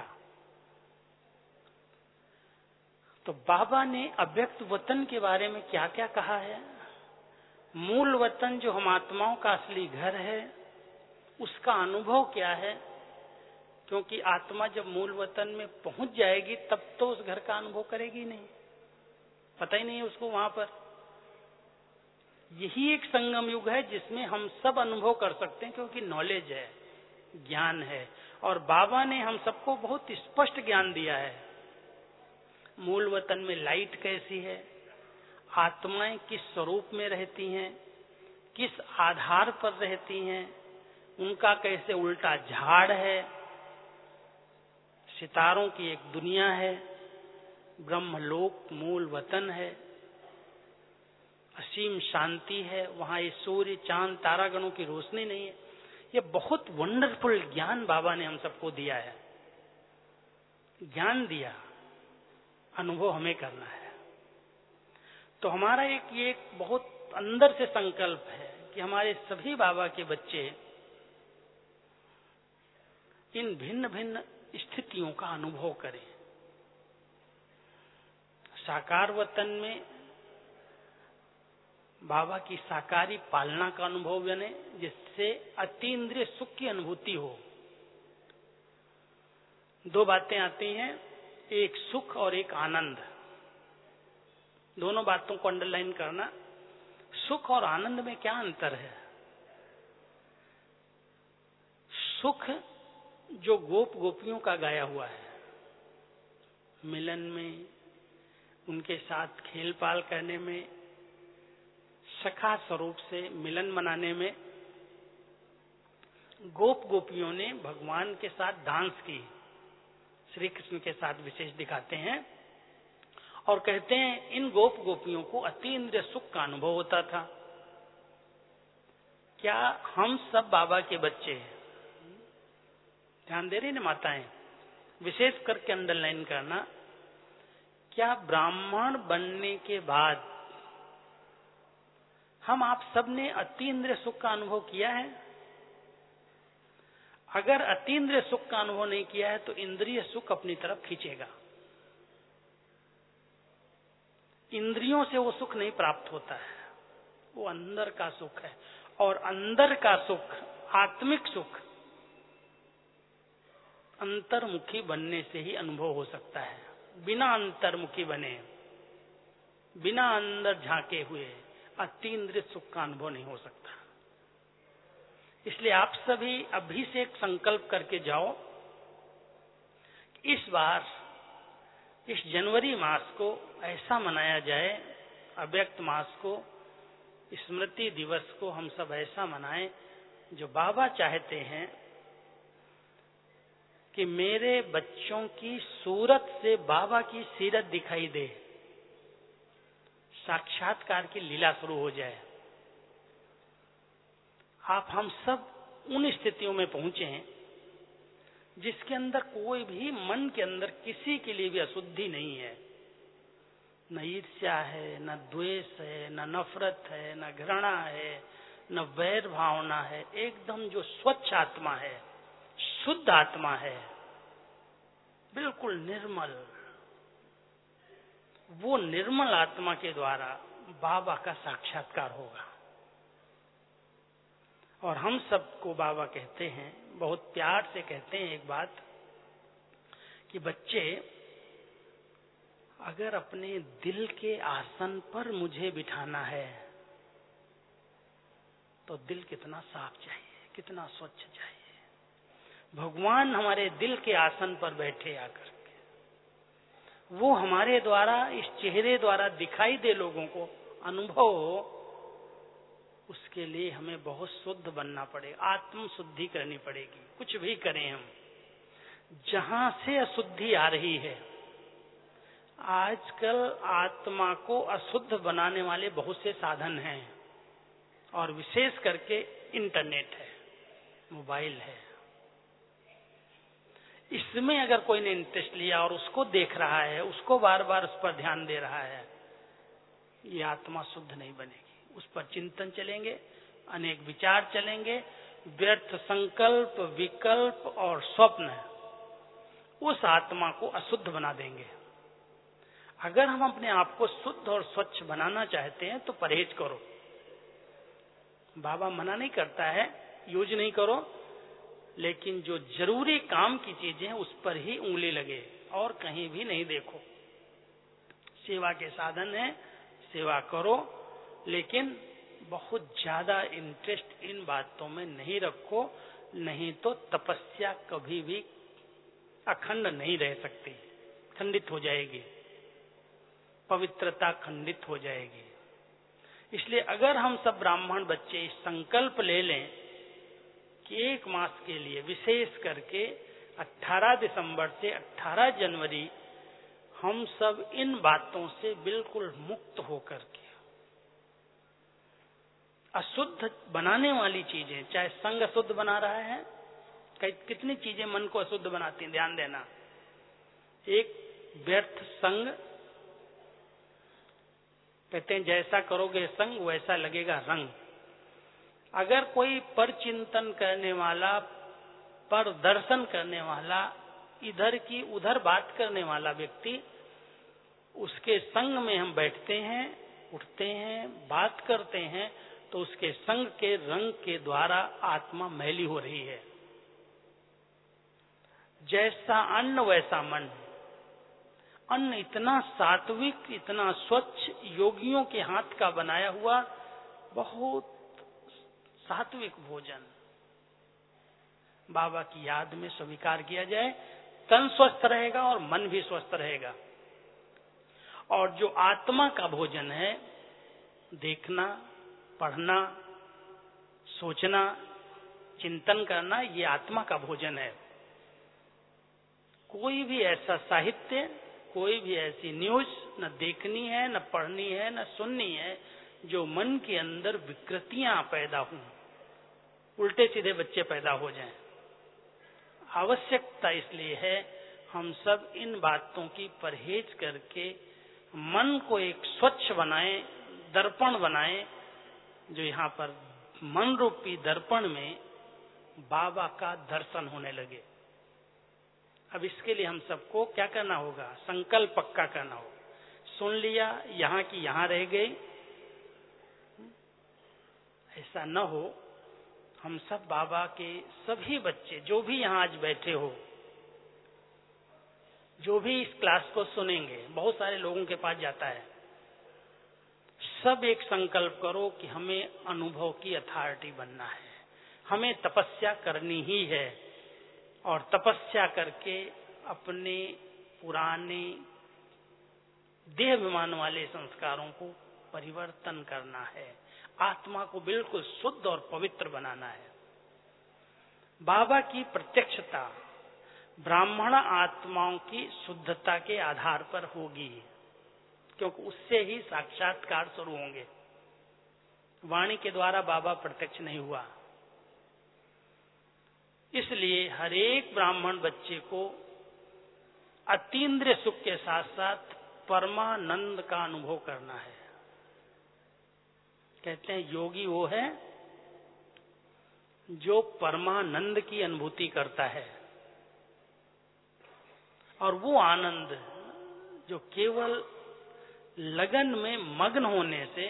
तो बाबा ने अव्यक्त वतन के बारे में क्या क्या कहा है? मूल वतन जो हम आत्माओं का असली घर है, उसका अनुभव क्या है? क्योंकि आत्मा जब मूल वतन में पहुंच जाएगी तब तो उस घर का अनुभव करेगी नहीं, पता ही नहीं है उसको वहां पर। यही एक संगम युग है जिसमें हम सब अनुभव कर सकते हैं, क्योंकि नॉलेज है, ज्ञान है। और बाबा ने हम सबको बहुत स्पष्ट ज्ञान दिया है। मूल वतन में लाइट कैसी है, आत्माएं किस स्वरूप में रहती हैं, किस आधार पर रहती हैं, उनका कैसे उल्टा झाड़ है, सितारों की एक दुनिया है, ब्रह्मलोक मूल वतन है, असीम शांति है, वहां ये सूर्य चांद तारागणों की रोशनी नहीं है। ये बहुत वंडरफुल ज्ञान बाबा ने हम सबको दिया है। ज्ञान दिया, अनुभव हमें करना है। तो हमारा एक ये एक बहुत अंदर से संकल्प है कि हमारे सभी बाबा के बच्चे इन भिन्न भिन्न स्थितियों का अनुभव करें। साकार वतन में बाबा की साकारी पालना का अनुभव बने, जिससे अतीन्द्रिय सुख की अनुभूति हो। दो बातें आती हैं, एक सुख और एक आनंद। दोनों बातों को अंडरलाइन करना। सुख और आनंद में क्या अंतर है? सुख जो गोप गोपियों का गाया हुआ है, मिलन में, उनके साथ खेल पाल करने में, सखा स्वरूप से मिलन मनाने में। गोप गोपियों ने भगवान के साथ डांस की, श्री कृष्ण के साथ विशेष दिखाते हैं और कहते हैं इन गोप गोपियों को अतीन्द्रिय सुख का अनुभव होता था। क्या हम सब बाबा के बच्चे, ध्यान दे रही ना माताएं, विशेष करके अंडरलाइन करना, क्या ब्राह्मण बनने के बाद हम आप सब ने अतीन्द्रिय सुख का अनुभव किया है? अगर अतीन्द्रिय सुख का अनुभव नहीं किया है तो इंद्रिय सुख अपनी तरफ खींचेगा। इंद्रियों से वो सुख नहीं प्राप्त होता है, वो अंदर का सुख है। और अंदर का सुख, आत्मिक सुख, अंतर्मुखी बनने से ही अनुभव हो सकता है। बिना अंतर्मुखी बने, बिना अंदर झांके हुए अतीन्द्रिय सुख का अनुभव नहीं हो सकता। इसलिए आप सभी अभी से एक संकल्प करके जाओ, इस बार इस जनवरी मास को ऐसा मनाया जाए, अव्यक्त मास को, स्मृति दिवस को हम सब ऐसा मनाएं जो बाबा चाहते हैं कि मेरे बच्चों की सूरत से बाबा की सीरत दिखाई दे, साक्षात्कार की लीला शुरू हो जाए। आप हम सब उन स्थितियों में पहुंचे हैं जिसके अंदर कोई भी मन के अंदर किसी के लिए भी अशुद्धि नहीं है, न ईर्ष्या है, न द्वेष है, न नफरत है, न घृणा है, न वैर भावना है। एकदम जो स्वच्छ आत्मा है, शुद्ध आत्मा है, बिल्कुल निर्मल। वो निर्मल आत्मा के द्वारा बाबा का साक्षात्कार होगा। और हम सबको बाबा कहते हैं, बहुत प्यार से कहते हैं एक बात, कि बच्चे अगर अपने दिल के आसन पर मुझे बिठाना है तो दिल कितना साफ चाहिए, कितना स्वच्छ चाहिए। भगवान हमारे दिल के आसन पर बैठे आकर के, वो हमारे द्वारा, इस चेहरे द्वारा दिखाई दे, लोगों को अनुभव हो, उसके लिए हमें बहुत शुद्ध बनना पड़ेगा, आत्म शुद्धि करनी पड़ेगी। कुछ भी करें हम, जहां से अशुद्धि आ रही है, आजकल आत्मा को अशुद्ध बनाने वाले बहुत से साधन हैं, और विशेष करके इंटरनेट है, मोबाइल है। इसमें अगर कोई ने इंटरेस्ट लिया और उसको देख रहा है, उसको बार बार उस पर ध्यान दे रहा है, ये आत्मा शुद्ध नहीं बनेगी। उस पर चिंतन चलेंगे, अनेक विचार चलेंगे, व्यर्थ संकल्प, विकल्प और स्वप्न उस आत्मा को अशुद्ध बना देंगे। अगर हम अपने आप को शुद्ध और स्वच्छ बनाना चाहते हैं तो परहेज करो। बाबा मना नहीं करता है, यूज नहीं करो, लेकिन जो जरूरी काम की चीजें हैं उस पर ही उंगली लगे और कहीं भी नहीं देखो। सेवा के साधन है, सेवा करो, लेकिन बहुत ज्यादा इंटरेस्ट इन बातों में नहीं रखो, नहीं तो तपस्या कभी भी अखंड नहीं रह सकती, खंडित हो जाएगी, पवित्रता खंडित हो जाएगी। इसलिए अगर हम सब ब्राह्मण बच्चे संकल्प ले लें कि एक मास के लिए, विशेष करके अठारह दिसंबर से अठारह जनवरी, हम सब इन बातों से बिल्कुल मुक्त होकर के, अशुद्ध बनाने वाली चीजें, चाहे संग अशुद्ध बना रहा है, कितनी चीजें मन को अशुद्ध बनाती हैं, ध्यान देना। एक व्यर्थ संग, कहते हैं जैसा करोगे संग वैसा लगेगा रंग। अगर कोई पर चिंतन करने वाला, पर दर्शन करने वाला, इधर की उधर बात करने वाला व्यक्ति, उसके संग में हम बैठते हैं, उठते हैं, बात करते हैं, तो उसके संग के रंग के द्वारा आत्मा मैली हो रही है। जैसा अन्न वैसा मन। अन्न इतना सात्विक, इतना स्वच्छ, योगियों के हाथ का बनाया हुआ बहुत सात्विक भोजन बाबा की याद में स्वीकार किया जाए, तन स्वस्थ रहेगा और मन भी स्वस्थ रहेगा। और जो आत्मा का भोजन है, देखना, पढ़ना, सोचना, चिंतन करना, ये आत्मा का भोजन है। कोई भी ऐसा साहित्य, कोई भी ऐसी न्यूज न देखनी है, न पढ़नी है, न सुननी है जो मन के अंदर विकृतियां पैदा हों, उल्टे सीधे बच्चे पैदा हो जाएं। आवश्यकता इसलिए है हम सब इन बातों की परहेज करके मन को एक स्वच्छ बनाएं, दर्पण बनाएं, जो यहाँ पर मन रूपी दर्पण में बाबा का दर्शन होने लगे। अब इसके लिए हम सबको क्या करना होगा? संकल्प पक्का करना होगा। सुन लिया, यहाँ की यहाँ रह गई, ऐसा न हो। हम सब बाबा के सभी बच्चे जो भी यहाँ आज बैठे हो, जो भी इस क्लास को सुनेंगे, बहुत सारे लोगों के पास जाता है, सब एक संकल्प करो कि हमें अनुभव की अथॉरिटी बनना है, हमें तपस्या करनी ही है और तपस्या करके अपने पुराने देहाभिमान वाले संस्कारों को परिवर्तन करना है, आत्मा को बिल्कुल शुद्ध और पवित्र बनाना है। बाबा की प्रत्यक्षता ब्राह्मण आत्माओं की शुद्धता के आधार पर होगी, क्योंकि उससे ही साक्षात्कार शुरू होंगे। वाणी के द्वारा बाबा प्रत्यक्ष नहीं हुआ, इसलिए हर एक ब्राह्मण बच्चे को अतीन्द्रिय सुख के साथ साथ परमानंद का अनुभव करना है। कहते हैं योगी वो है जो परमानंद की अनुभूति करता है, और वो आनंद जो केवल लगन में मग्न होने से,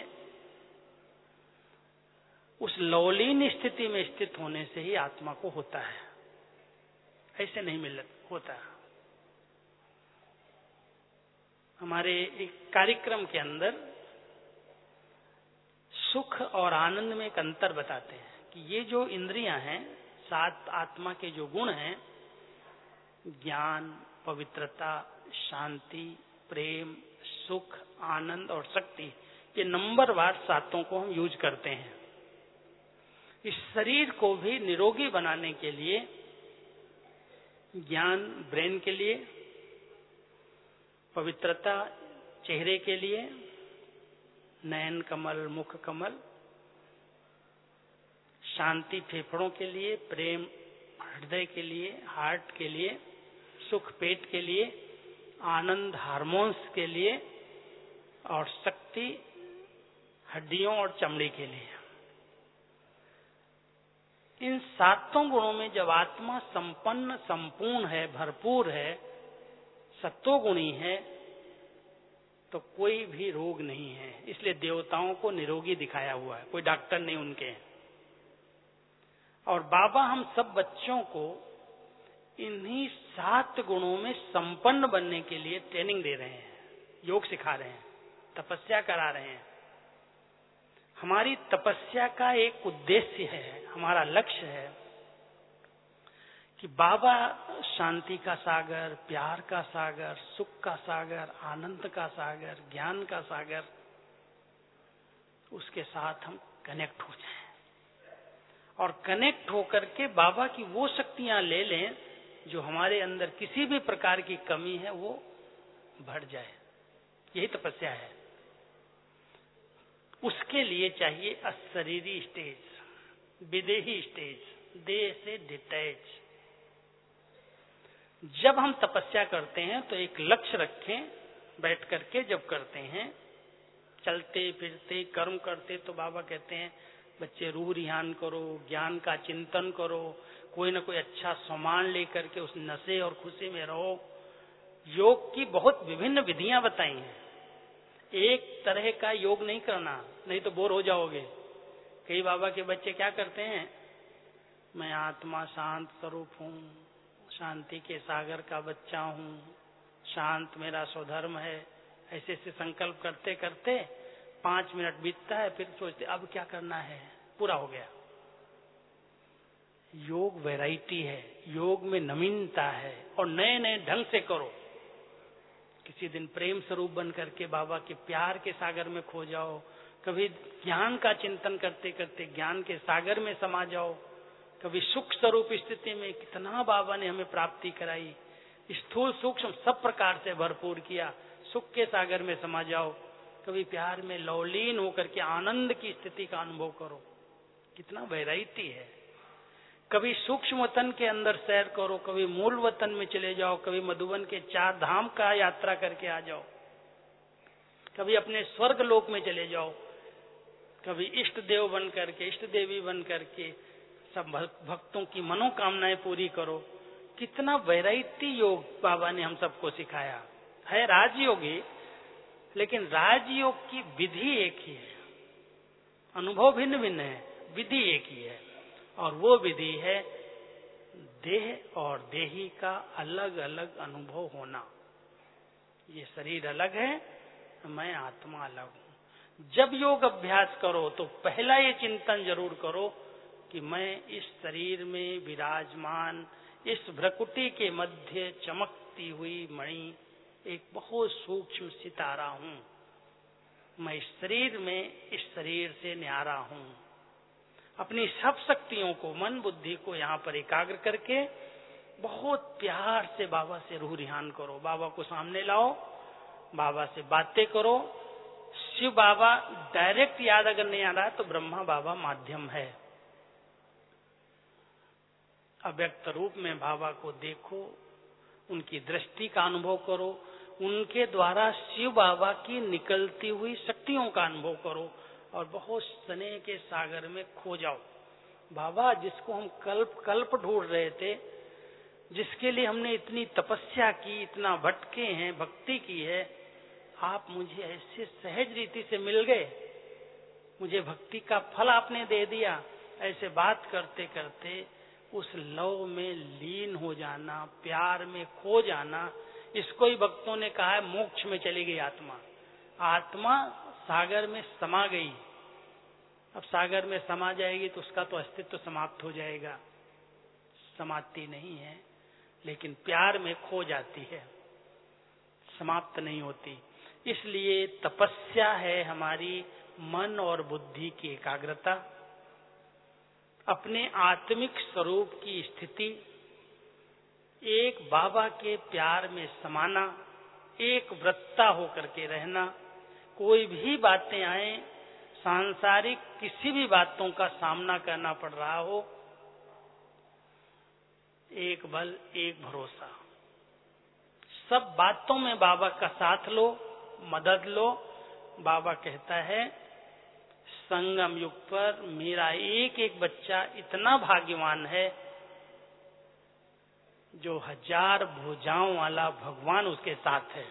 उस लौलीन स्थिति में स्थित होने से ही आत्मा को होता है, ऐसे नहीं मिल होता। हमारे एक कार्यक्रम के अंदर सुख और आनंद में एक अंतर बताते हैं कि ये जो इंद्रियां हैं, सात आत्मा के जो गुण हैं, ज्ञान, पवित्रता, शांति, प्रेम, सुख, आनंद और शक्ति, ये नंबरवार सातों को हम यूज करते हैं। इस शरीर को भी निरोगी बनाने के लिए ज्ञान ब्रेन के लिए, पवित्रता चेहरे के लिए, नयन कमल, मुख कमल, शांति फेफड़ों के लिए, प्रेम हृदय के लिए, हार्ट के लिए, सुख पेट के लिए, आनंद हार्मोन्स के लिए और शक्ति हड्डियों और चमड़ी के लिए। इन सातों गुणों में जब आत्मा संपन्न, संपूर्ण है, भरपूर है, सत्वगुणी है, तो कोई भी रोग नहीं है। इसलिए देवताओं को निरोगी दिखाया हुआ है, कोई डॉक्टर नहीं उनके। और बाबा हम सब बच्चों को इन्हीं सात गुणों में संपन्न बनने के लिए ट्रेनिंग दे रहे हैं, योग सिखा रहे हैं, तपस्या करा रहे हैं। हमारी तपस्या का एक उद्देश्य है, हमारा लक्ष्य है कि बाबा शांति का सागर, प्यार का सागर, सुख का सागर, आनंद का सागर, ज्ञान का सागर, उसके साथ हम कनेक्ट हो जाएं और कनेक्ट होकर के बाबा की वो शक्तियां ले लें जो हमारे अंदर किसी भी प्रकार की कमी है वो भर जाए। यही तपस्या है। उसके लिए चाहिए अशरीरी स्टेज, विदेही स्टेज, देह से डिटैच। जब हम तपस्या करते हैं तो एक लक्ष्य रखें, बैठ करके जब करते हैं, चलते फिरते कर्म करते, तो बाबा कहते हैं बच्चे रूह रिहान करो, ज्ञान का चिंतन करो, कोई ना कोई अच्छा सामान लेकर के उस नशे और खुशी में रहो। योग की बहुत विभिन्न विधियां बताई हैं। एक तरह का योग नहीं करना, नहीं तो बोर हो जाओगे। कई बाबा के बच्चे क्या करते हैं, मैं आत्मा शांत स्वरूप हूँ, शांति के सागर का बच्चा हूँ, शांत मेरा स्वधर्म है, ऐसे ऐसे संकल्प करते करते पांच मिनट बीतता है, फिर सोचते अब क्या करना है, पूरा हो गया। योग वैरायटी है, योग में नवीनता है और नए नए ढंग से करो। किसी दिन प्रेम स्वरूप बन करके बाबा के प्यार के सागर में खो जाओ, कभी ज्ञान का चिंतन करते करते ज्ञान के सागर में समा जाओ, कभी सुख स्वरूप स्थिति में कितना बाबा ने हमें प्राप्ति कराई, स्थूल सूक्ष्म सब प्रकार से भरपूर किया, सुख के सागर में समा जाओ। कभी प्यार में लौलीन होकर के आनंद की स्थिति का अनुभव करो। कितना वैरायटी है। कभी सूक्ष्म वतन के अंदर सैर करो, कभी मूल वतन में चले जाओ, कभी मधुबन के चार धाम का यात्रा करके आ जाओ, कभी अपने स्वर्ग लोक में चले जाओ, कभी इष्ट देव बन करके, इष्ट देवी बन करके सब भक्तों की मनोकामनाएं पूरी करो। कितना वैरायटी योग बाबा ने हम सबको सिखाया है। राजयोगी, लेकिन राजयोग की विधि एक ही है, अनुभव भिन्न भिन्न है, विधि एक ही है, और वो विधि है देह और देही का अलग अलग अनुभव होना। ये शरीर अलग है, मैं आत्मा अलग हूं। जब योग अभ्यास करो तो पहला ये चिंतन जरूर करो कि मैं इस शरीर में विराजमान इस भ्रकुटी के मध्य चमकती हुई मणि एक बहुत सूक्ष्म सितारा हूं। मैं इस शरीर में इस शरीर से न्यारा हूं। अपनी सब शक्तियों को, मन बुद्धि को यहाँ पर एकाग्र करके बहुत प्यार से बाबा से रूह रिहान करो। बाबा को सामने लाओ, बाबा से बातें करो। शिव बाबा डायरेक्ट याद अगर नहीं आ रहा तो ब्रह्मा बाबा माध्यम है। अव्यक्त रूप में बाबा को देखो, उनकी दृष्टि का अनुभव करो, उनके द्वारा शिव बाबा की निकलती हुई शक्तियों का अनुभव करो और बहुत स्नेह के सागर में खो जाओ। बाबा जिसको हम कल्प कल्प ढूंढ रहे थे, जिसके लिए हमने इतनी तपस्या की, इतना भटके हैं, भक्ति की है, आप मुझे ऐसे सहज रीति से मिल गए, मुझे भक्ति का फल आपने दे दिया। ऐसे बात करते करते उस लव में लीन हो जाना, प्यार में खो जाना, इसको ही भक्तों ने कहा है मोक्ष में चली गई आत्मा। आत्मा सागर में समा गई। अब सागर में समा जाएगी तो उसका तो अस्तित्व समाप्त हो जाएगा। समाप्ति नहीं है, लेकिन प्यार में खो जाती है, समाप्त नहीं होती। इसलिए तपस्या है हमारी मन और बुद्धि की एकाग्रता, अपने आत्मिक स्वरूप की स्थिति, एक बाबा के प्यार में समाना, एक वृत्ता होकर के रहना। कोई भी बातें आए, सांसारिक किसी भी बातों का सामना करना पड़ रहा हो, एक बल एक भरोसा। सब बातों में बाबा का साथ लो, मदद लो। बाबा कहता है संगम युग पर मेरा एक एक बच्चा इतना भाग्यवान है जो हजार भुजाओं वाला भगवान उसके साथ है।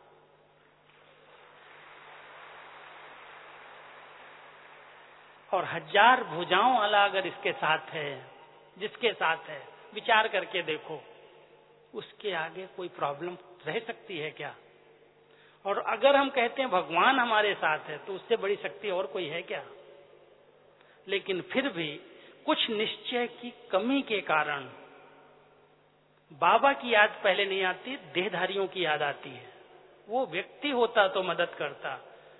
और हजार भुजाओं वाला अगर इसके साथ है, जिसके साथ है, विचार करके देखो, उसके आगे कोई प्रॉब्लम रह सकती है क्या? और अगर हम कहते हैं भगवान हमारे साथ है तो उससे बड़ी शक्ति और कोई है क्या? लेकिन फिर भी कुछ निश्चय की कमी के कारण बाबा की याद पहले नहीं आती, देहधारियों की याद आती है। वो व्यक्ति होता तो मदद करता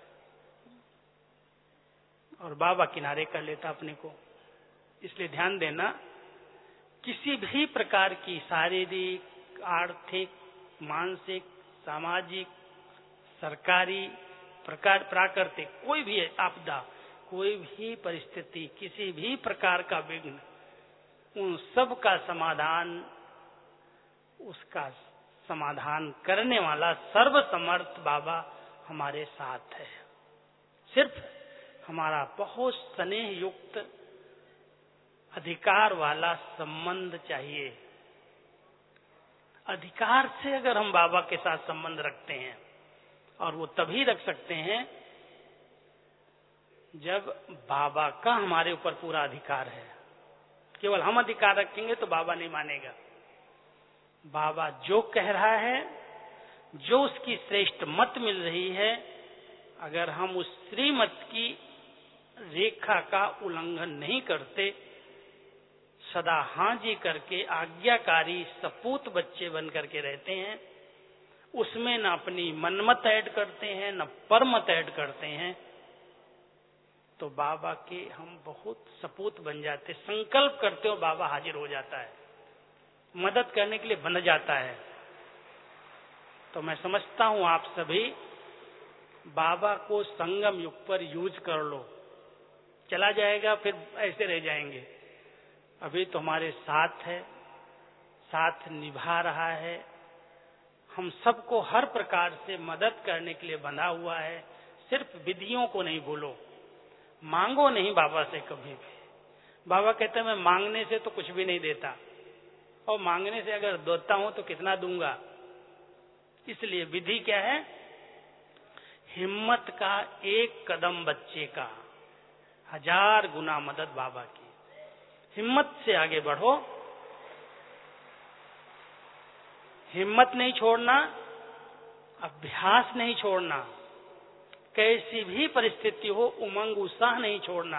और बाबा किनारे कर लेता अपने को। इसलिए ध्यान देना, किसी भी प्रकार की शारीरिक, आर्थिक, मानसिक, सामाजिक, सरकारी, प्रकार प्राकृतिक कोई भी आपदा, कोई भी परिस्थिति, किसी भी प्रकार का विघ्न, उन सब का समाधान, उसका समाधान करने वाला सर्वसमर्थ बाबा हमारे साथ है। सिर्फ हमारा बहुत स्नेह युक्त अधिकार वाला संबंध चाहिए। अधिकार से अगर हम बाबा के साथ संबंध रखते हैं, और वो तभी रख सकते हैं जब बाबा का हमारे ऊपर पूरा अधिकार है। केवल हम अधिकार रखेंगे तो बाबा नहीं मानेगा। बाबा जो कह रहा है, जो उसकी श्रेष्ठ मत मिल रही है, अगर हम उस श्रीमत की रेखा का उल्लंघन नहीं करते, सदा हाँ जी करके आज्ञाकारी सपूत बच्चे बन करके रहते हैं, उसमें न अपनी मनमत ऐड करते हैं न परमत ऐड करते हैं, तो बाबा के हम बहुत सपूत बन जाते। संकल्प करते हो, बाबा हाजिर हो जाता है, मदद करने के लिए बन जाता है। तो मैं समझता हूं आप सभी बाबा को संगम युग पर यूज कर लो। चला जाएगा फिर ऐसे रह जाएंगे। अभी तो हमारे साथ है, साथ निभा रहा है, हम सबको हर प्रकार से मदद करने के लिए बंधा हुआ है। सिर्फ विधियों को नहीं भूलो, मांगो नहीं बाबा से कभी भी। बाबा कहते हैं मैं मांगने से तो कुछ भी नहीं देता, और मांगने से अगर देता हूं तो कितना दूंगा। इसलिए विधि क्या है? हिम्मत का एक कदम बच्चे का, हजार गुना मदद बाबा की। हिम्मत से आगे बढ़ो, हिम्मत नहीं छोड़ना, अभ्यास नहीं छोड़ना, कैसी भी परिस्थिति हो उमंग उत्साह नहीं छोड़ना,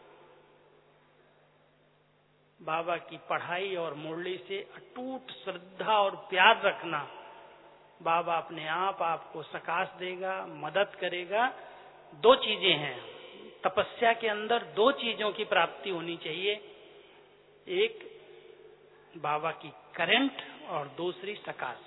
बाबा की पढ़ाई और मुरली से अटूट श्रद्धा और प्यार रखना। बाबा अपने आप आपको सकाश देगा, मदद करेगा। दो चीजें हैं तपस्या के अंदर, दो चीजों की प्राप्ति होनी चाहिए, एक बाबा की करंट और दूसरी सकाश।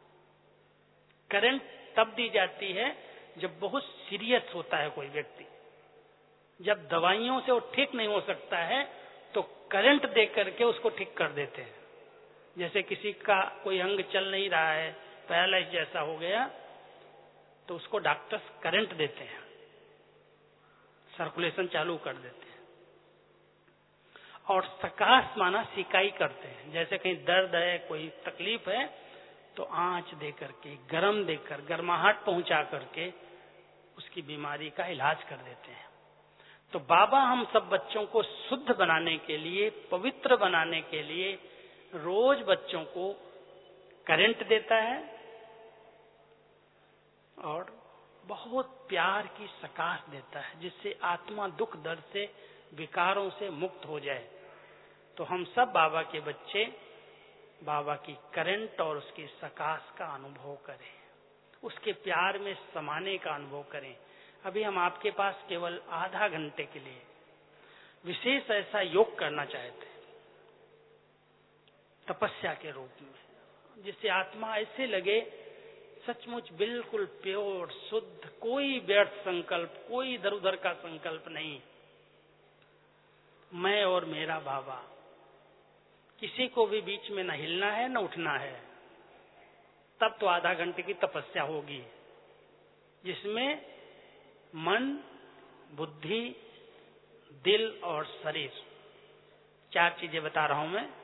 करंट तब दी जाती है जब बहुत सीरियस होता है कोई व्यक्ति, जब दवाइयों से वो ठीक नहीं हो सकता है तो करंट दे करके उसको ठीक कर देते हैं। जैसे किसी का कोई अंग चल नहीं रहा है, पैरालाइज जैसा हो गया, तो उसको डॉक्टर्स करंट देते हैं, सर्कुलेशन चालू कर देते हैं। और सकाश माना सिकाई करते हैं, जैसे कहीं दर्द है, कोई तकलीफ है, तो आंच दे करके, गर्म देकर, गर्माहट पहुंचा करके उसकी बीमारी का इलाज कर देते हैं। तो बाबा हम सब बच्चों को शुद्ध बनाने के लिए, पवित्र बनाने के लिए रोज बच्चों को करंट देता है और बहुत प्यार की सकाश देता है, जिससे आत्मा दुख दर्द से, विकारों से मुक्त हो जाए। तो हम सब बाबा के बच्चे बाबा की करंट और उसकी सकाश का अनुभव करें, उसके प्यार में समाने का अनुभव करें। अभी हम आपके पास केवल आधा घंटे के लिए विशेष ऐसा योग करना चाहते हैं, तपस्या के रूप में, जिससे आत्मा ऐसे लगे सचमुच बिल्कुल प्योर, शुद्ध, कोई व्यर्थ संकल्प, कोई इधर उधर का संकल्प नहीं। मैं और मेरा बाबा, किसी को भी बीच में न हिलना है न उठना है। तब तो आधा घंटे की तपस्या होगी, जिसमें मन, बुद्धि, दिल और शरीर, चार चीजें बता रहा हूं मैं।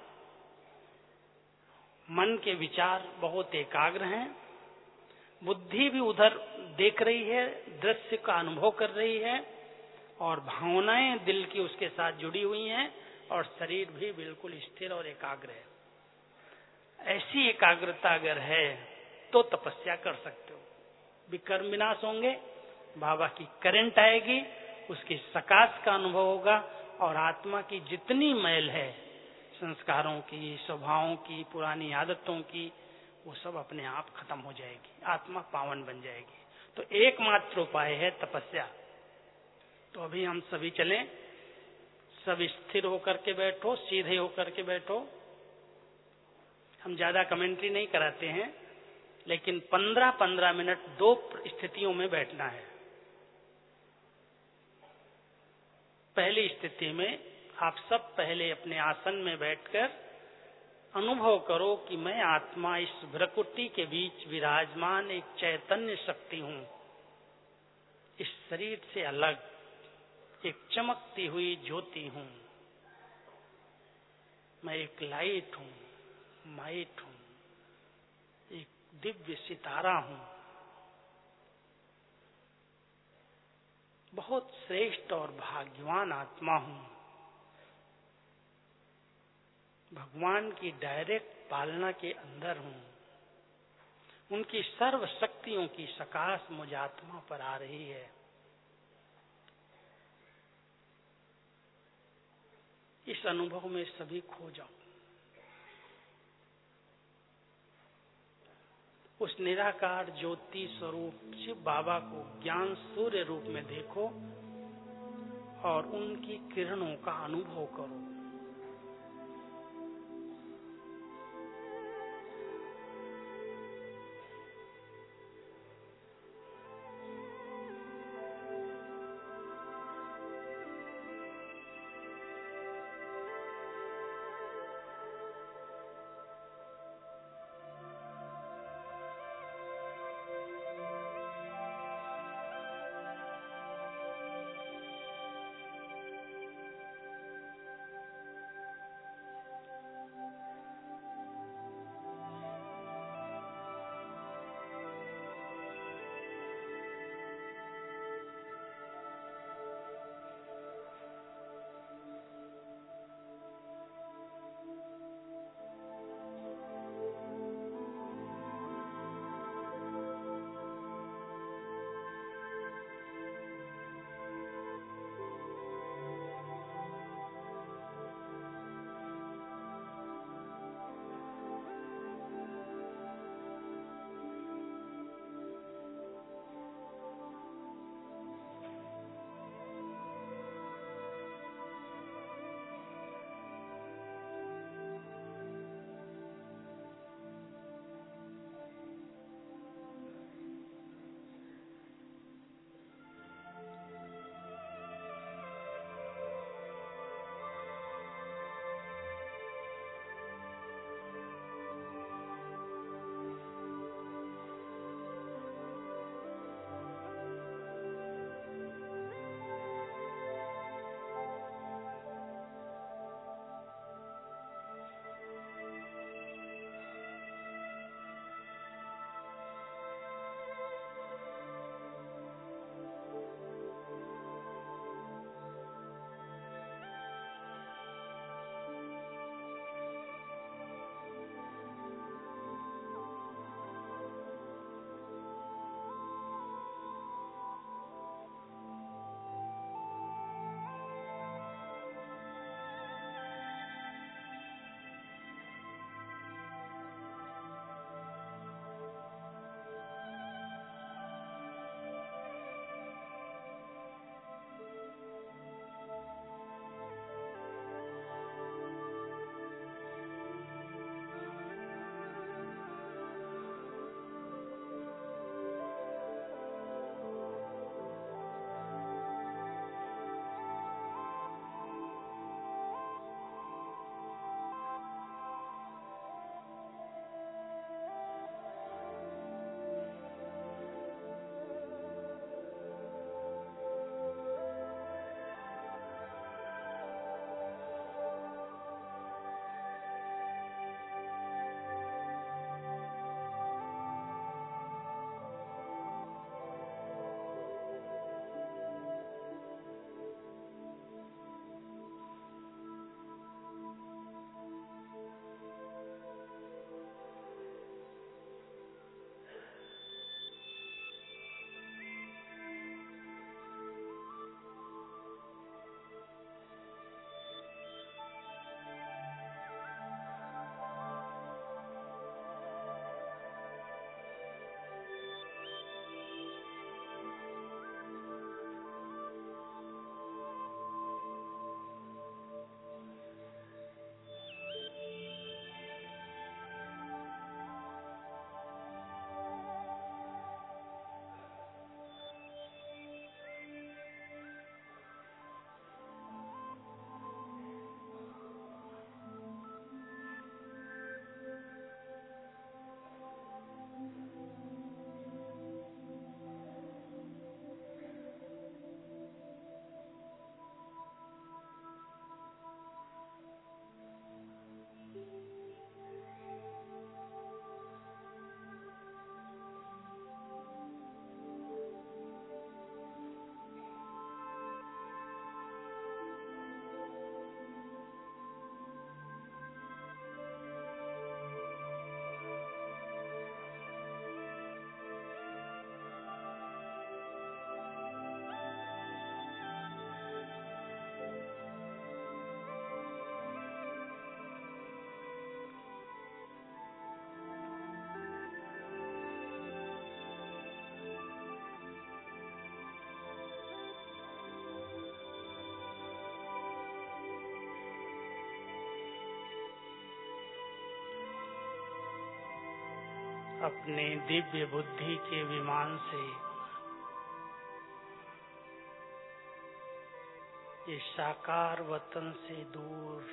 मन के विचार बहुत एकाग्र हैं, बुद्धि भी उधर देख रही है, दृश्य का अनुभव कर रही है, और भावनाएं दिल की उसके साथ जुड़ी हुई हैं, और शरीर भी बिल्कुल स्थिर और एकाग्र है। ऐसी एकाग्रता अगर है तो तपस्या कर सकते हो। विकर्म विनाश होंगे, बाबा की करंट आएगी, उसकी सकाश का अनुभव होगा, और आत्मा की जितनी मैल है, संस्कारों की, स्वभावों की, पुरानी आदतों की, वो सब अपने आप खत्म हो जाएगी, आत्मा पावन बन जाएगी। तो एकमात्र उपाय है तपस्या। तो अभी हम सभी चलें, सब स्थिर होकर के बैठो, सीधे होकर के बैठो। हम ज्यादा कमेंट्री नहीं कराते हैं, लेकिन पंद्रह पंद्रह मिनट दो स्थितियों में बैठना है। पहली स्थिति में आप सब पहले अपने आसन में बैठकर अनुभव करो कि मैं आत्मा इस भ्रकुटी के बीच विराजमान एक चैतन्य शक्ति हूं, इस शरीर से अलग एक चमकती हुई ज्योति हूं। मैं एक लाइट हूं, माइट हूं, एक दिव्य सितारा हूं, बहुत श्रेष्ठ और भाग्यवान आत्मा हूं। भगवान की डायरेक्ट पालना के अंदर हूं, उनकी सर्व शक्तियों की सकाश मुझ आत्मा पर आ रही है। इस अनुभव में सभी खो जाओ, उस निराकार ज्योति स्वरूप शिव बाबा को ज्ञान सूर्य रूप में देखो और उनकी किरणों का अनुभव करो। अपने दिव्य बुद्धि के विमान से इस साकार वतन से दूर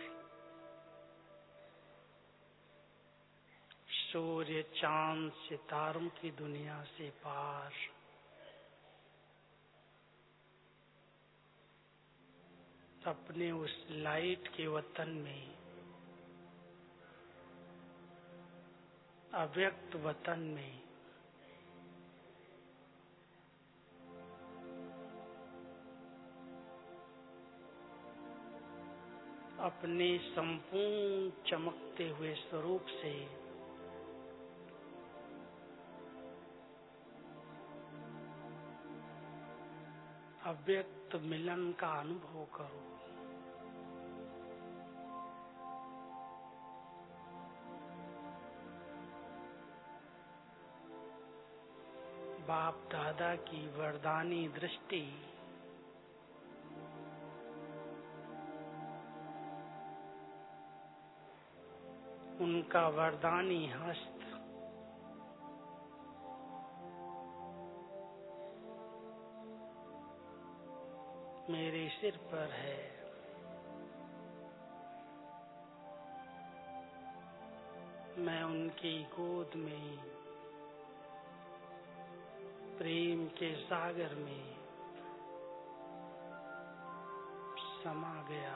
सूर्य चांद सितारों की दुनिया से पार अपने उस लाइट के वतन में, अव्यक्त वतन में अपने संपूर्ण चमकते हुए स्वरूप से अव्यक्त मिलन का अनुभव करो। बाप दादा की वरदानी दृष्टि उनका वरदानी हस्त मेरे सिर पर है। मैं उनकी गोद में प्रेम के सागर में समा गया।